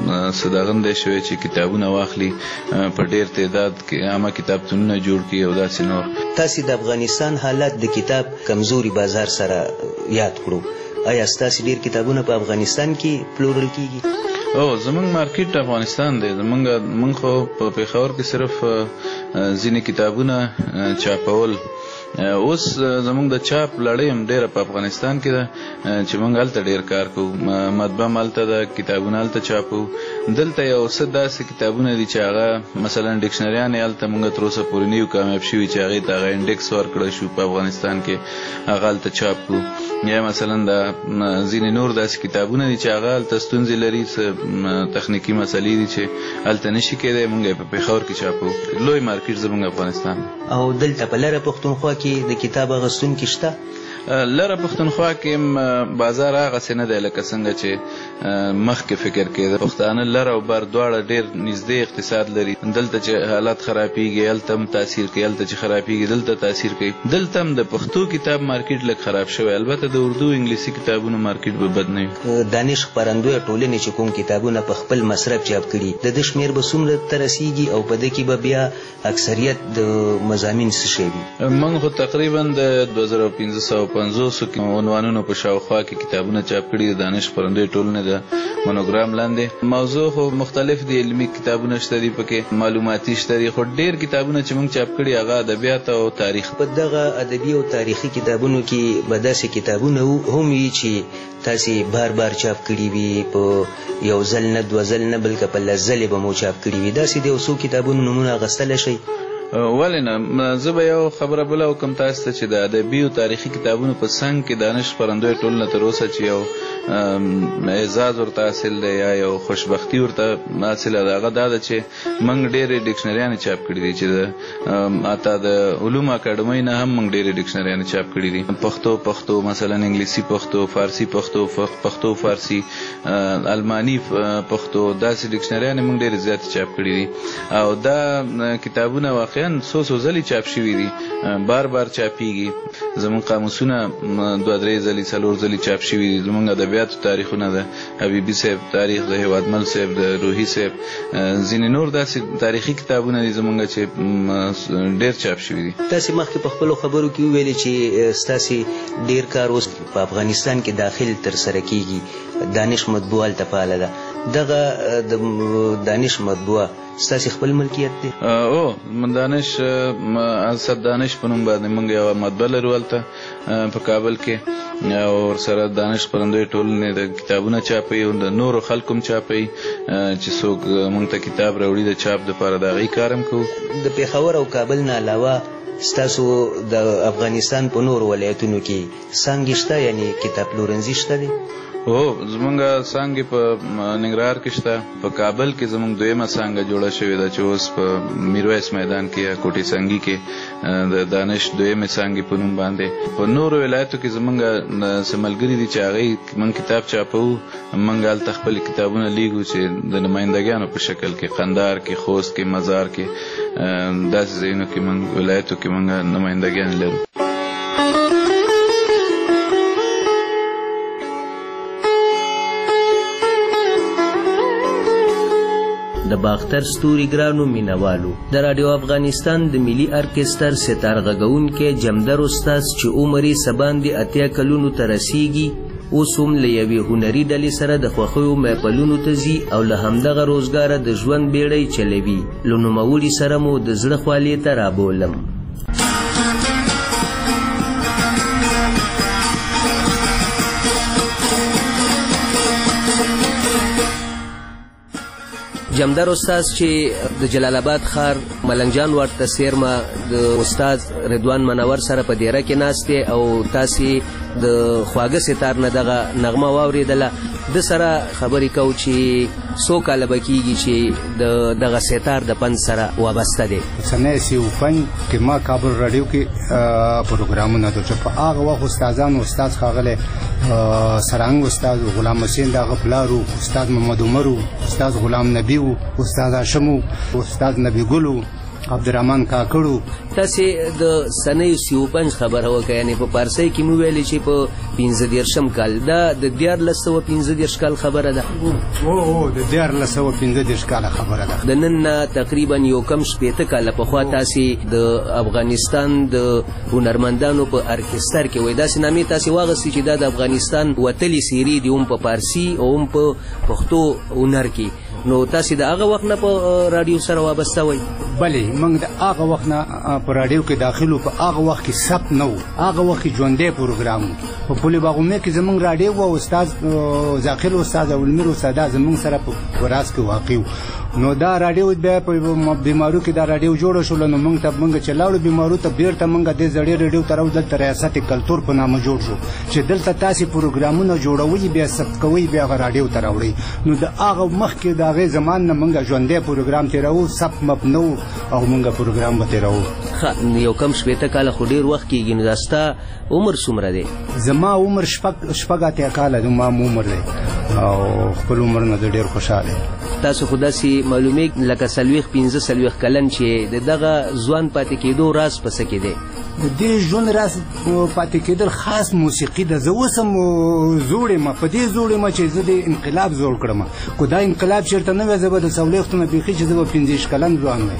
څه دغه نه دی شوی چې کتابونه واخلي په ډیر تعداد کې عامه کتابتونونه جوړ کړي او داسې نور. تاسې د افغانستان حالت د کتاب کمزوري بازار سره یاد کړو، آیا ستاسې ډیر کتابونه په افغانستان کې پلورل کیږي؟ او زمونږ مارکیټ افغانستان دی، زمونږ مونږ خو په پیښور کې صرف ځینې کتابونه چاپول. اوس زمونږ د چاپ لړۍ هم ډیره په افغانستان کې ده چې مونږ هلته ډیر کار کوو، مطبعه هم هلته ده، کتابونه هلته چاپو. دلته یو څه داسې کتابونه دي چې هغه مثلا ډکشنریانې هلته مونږ تر اوسه پورې نه یو کامیاب شوي چې هغې ته هغه انډیکس ورکړی شو په افغانستان کې، هغه هلته چاپ کړو. یا مثلا د ځینې نور داسې کتابونه دي چې هغه هلته ستونزې لري، څه تخنیکي مسلې دي چې هلته نشي کېدی، مونږ یې په پیښور کې چاپو. لوی مارکیټ زمونږ افغانستان. او دلته په لره پښتونخوا کې د کتاب اخیستونکي شته؟ لره پښتونخوا کې بازار هغسې نه دی لکه څنګه چې مخکې فکر کېده. پښتانه لر او بر دواړه ډېر نږدې اقتصاد لري. دلته چې حالات خرابېږي هلته هم تاثیر کوي، هلته چې خرابېږي دلته تاثیر کوي. دلته هم د پښتو کتاب مارکیټ لږ خراب شوی، البته د اردو انګلیسي کتابونو مارکیټ به بد نه وي. دانش خپرندویه ټولنې چې کوم کتابونه په خپل مصرف چاپ کړي، د ده شمېر به څومره ته رسېږي او په ده کې به بیا اکثریت د مضامین څه شی وي؟ موږ خو تقریبا د دوه زره پنځه سوه پنځوسو عنوانونو په شاوخوا کې کتابونه چاپ کړي د دانش خپرندویې ټولنې د مونوګرام لاندې. موضوع خو مختلف دي، علمي کتابونه شته دي پکې، معلوماتي شته دي، خو ډېر کتابونه چې موږ چاپ کړي هغه ادبیات او تاریخ. په دغه ادبي او تاریخي کتابونو کې به داسې کتابونه هم وي چې تاسې بار بار چاپ کړي وي، په یو ځل نه دوه ځل نه بلکې په لس ځلې به مو چاپ کړي وي، داسې د یو څو کتابونو نومونه اخیستلی شئ؟ ولې نه، زه به یو خبره بله وکړم تاسو ته چې د ادبي او تاریخي کتابونو په څنګ کې دانش خپرندویه ټولنه تر اوسه چې یو اعزاز ورته حاصل دی یا یو خوشبختي ورته حاصله ده، هغه دا ده چې موږ ډېرې ډکشنریانې چاپ کړي دي چې د حتی د علومو اکاډمۍ نه هم موږ ډېرې ډکشنریانې چاپ کړي دي. پښتو پښتو مثلا انګلیسي پښتو، فارسي پښتو، پښتو فارسي، الماني پښتو، داسې ډکشنریانې موږ ډېرې زیاتې چاپ کړي دي. او دا کتابونه واقعا څو څو ځلې چاپ شوي دي، بار بار چاپیږي. زمونږ قاموسونه دوه درې ځلې څلور ځلې چاپ شوي دي. زمونږ ادبیاتو تاریخونه د حبیبي صاحب تاریخ، د هیوادمل صاحب، د روحي صاحب، ځینې نور داسې تاریخي کتابونه دي زمونږ چې ډېر چاپ شوي دي. تاسې مخکې په خپلو خبرو کې وویلې چې ستاسې ډېر کار اوس په افغانستان کې داخل ترسره کیږي، دانش مطبوعه هلته فعاله ده. دغه د دانش مطبوعه ستاسو خپل ملکیت دی؟ او دانش اسد دانش په نوم باندې موږ یو مطبعه لرو هلته په کابل کې او سره دانش خپرندوی ټولنې د کتابونه چاپي او د نورو خلکو هم چاپي چې څوک موږ ته کتاب راوړي د چاپ دپاره د هغې کار هم کوو. د پېښور او کابل نه علاوه ستاسو د افغانستان په نور ولایتونو کې څانګې شته، یعنی کتاب پلورنځي شته دي؟ هو زمونږ څانګې په ننګرهار کې شته. په کابل کې زمونږ دویمه څانګه جوړه شوې ده چې اوس په میرویس میدان کې یا کوټې څنګي کې د دانش دویمه څانګې په نوم باندې. په نورو ولایتو کې زمونږ څه ملګري دي چې هغوی موږ کتاب چاپوو، موږ هلته خپل کتابونه لیږو چې د نمایندګانو په شکل کې قندهار کې، خوست کې، مزار کې، داسې ځایونو کې موږ ولایتو کې موږ نمایندګان لرو. د باختر ستوري ګرانو مینوالو، د رادیو افغانستان د ملي ارکستر ستار غږونکی جمدر استاد چې عمر یې څه باندې اتیا کلونو ته رسیږي، اوس هم له یوې هنري ډلې سره د خوښیو محفلونو ته ځي او له همدغه روزګاره د ژوند بیړۍ چلوي. له نوموړي سره مو د زړه خولې ته رابولم. جمدر استاد چې د جلال آباد ښار ملنګ جان واټ ته څیرمه د استاد رضوان منور سره په دیره کې ناست او تاسې د خواږه ستار نه دغه نغمه واورېدله. د سره خبرې کوو چې څو کاله به کېږي چې د دغه ستار د پند سره وابسته دی؟ سنه سی او پنځ کې ما کابل راډیو کې پروګرامونه د چې په هغه وخت استادانو استاد ښاغلی سرهنګ استاد غلام حسین د هغه پلار و، استاد محمد عمر و، استاد غلام نبي و، استاد هاشم و، استاد نبي ګل و، عبدالرحمن کاکړ و. تاسې د سنې سی او پنځ خبره وکړه، یعنې په پارسۍ کې مو ویلې چې په پنځه دېرشم کال، دا د دیارلس سوه پنځه دېرش کال خبره ده؟ او د دیارلس سوه پنځه دېرش کاله خبره ده. د نن نه تقریبا یو کم شپېته کاله پخوا تاسې د افغانستان د هنرمندانو په ارکستر کې وایي داسې نامې تاسې واغستې چې دا د افغانستان وتلي څېرې دي، هم په پارسي او هم په پښتو هنر کې. نو تاسې د هغه وخت نه په راډیو سره وابسته وئ؟ بلې موږ د هغه وخت نه په راډیو کې داخل وو. په هغه وخت کې ثبت نه و، هغه وخت کې ژوندی پروګرام و. په پل باغومې کې زموږ راډیو و، استاد ذاکر استاد او المیر استاد زموږ سره په راز کې واقع و. نو دا راډیو بیا په بیمارو کې دا راډیو جوړه شوله. نو موږ ته موږ چې لاړو بیمارو ته بیرته موږ دې زړې راډیو ته راو دلته ریاست کلتور په نامه جوړ شو چې دلته تاسې پروګرامونه جوړوئ، بیا ثبت کوئ، بیا هغه راډیو ته راوړئ. نو د هغه مخکې د هغې زمان نه موږ ژوندی پروګرام تېروو، ثبت مپ نه و او موږ پروګرام به تېروو. ښه، یو کم شپېته کاله خو ډېر وخت کېږي. نو دا ستا عمر څومره دی؟ زما عمر شپږ شپږ اتیا کاله د ما عمر دی او خپل عمر نه زه ډېر خوشحاله. تاسو خو داسې معلومېږي لکه څلوېښت پنځه څلوېښت کلن چې د دغه ځوان پاتې کېدو راز په څه کې دی؟ د دې ژوند راز پاتې کېدل خاص موسیقي ده. زه اوس هم زوړ یم، په دې زوړ یم چې زه د انقلاب زوړ کړم. خو دا انقلاب چېرته نه وی، زه به د څلوېښتو نه بیخي چې زه به پنځه کلن ځوان وی.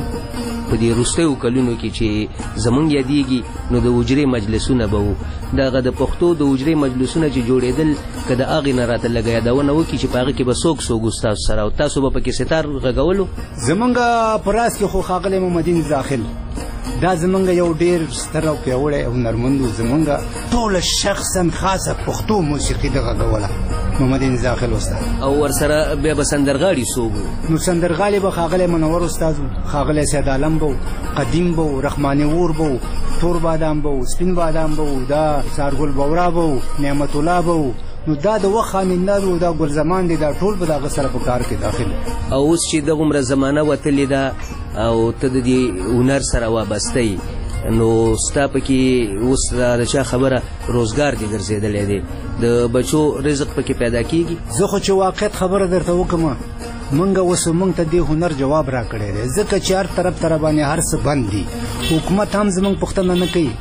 په دې وروستیو کلونو کې چې زمونږ یادېږي نو د حجرې مجلسونه به وو. دغه د پښتو د حجرې مجلسونه چې جوړېدل، که د هغې نه راته لږه یادونه وکړي چې په هغه کې به څوک څوک ستاسو سره او تاسو به پکې ستار غږولو؟ زمونږ په راز کې خو ښاغلی محمدین داخل دا زمونږ یو ډېر ستر او پیاوړی هنرمند و. زمونږ ټوله شخصا خاصه پښتو موسیقي د غږوله محمدین داخل استاد. او ورسره بیا به سندرغاړي څوک وو؟ نو سندرغاړي به ښاغلی منور استاد و، ښاغلی سید عالم به و، قدیم به و، رحماني اور به و، تور بادام به و، سپین بادام به و، دا سارګل بورا به و، نعمت الله به و. نو دا د وخت خامیندار و، دا ګلزمان دی، دا ټول به د هغه سره په کار کې داخل. او اوس چې دغومره زمانه وتلې ده او ته د دې هنر سره وابسته یې، نو ستا پکې اوس د چا خبره روزګار دې ګرځېدلی دی، د بچو رزق پکې پیدا کېږي؟ زه خو چې واقعیت خبره درته وکړم، مونږ اوس مونږ ته دې هنر جواب را کړی دی، ځکه چې هر طرف ته باندې هر څه بند دي. حکومت هم زمونږ پوښتنه نه کوي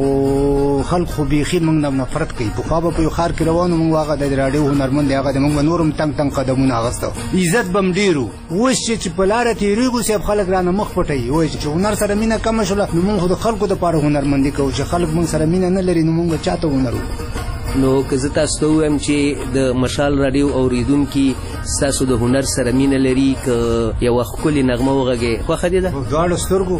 او خلک خو بیخي مونږ نه نفرت کوي. پخوا به په یو ښار کې روان وو، مونږ هغه د راډیو هنرمند دی، هغه د مونږ به نور هم تنګ تنګ قدمونه اخیسته، عزت به هم ډېر و. اوس چې په لاره تېرېږو صاحب خلک رانه مخ پټوي، وایي چې هنر سره مینه کمه شوله. نو مونږ خو د خلکو دپاره هنرمندي کوو، چې خلک مونږ سره مینه نه لري نو مونږ به چا ته هنر وکړو؟ نو که زه تاسو ته ووایم چې د مشال راډیو اوریدونکي ستاسو د هنر سره مینه لري که یوه ښکلې نغمه وغږې خوښه دې ده؟ دواړو سترګو.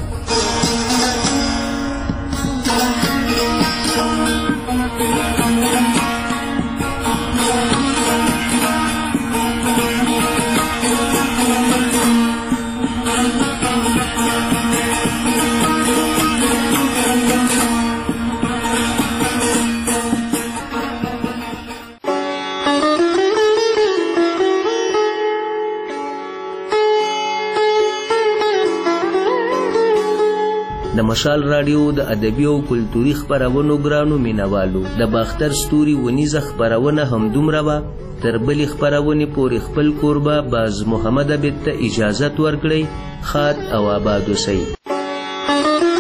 د مشال راډیو د ادبي او کلتوري خپرونو ګرانو مینوالو د باختر ستوري ونیزه خپرونه همدومره وه. تر بلې خپرونې پورې خپل کوربه باز محمد عبید ته اجازت ورکړئ. ښاد او آباد اوسئ.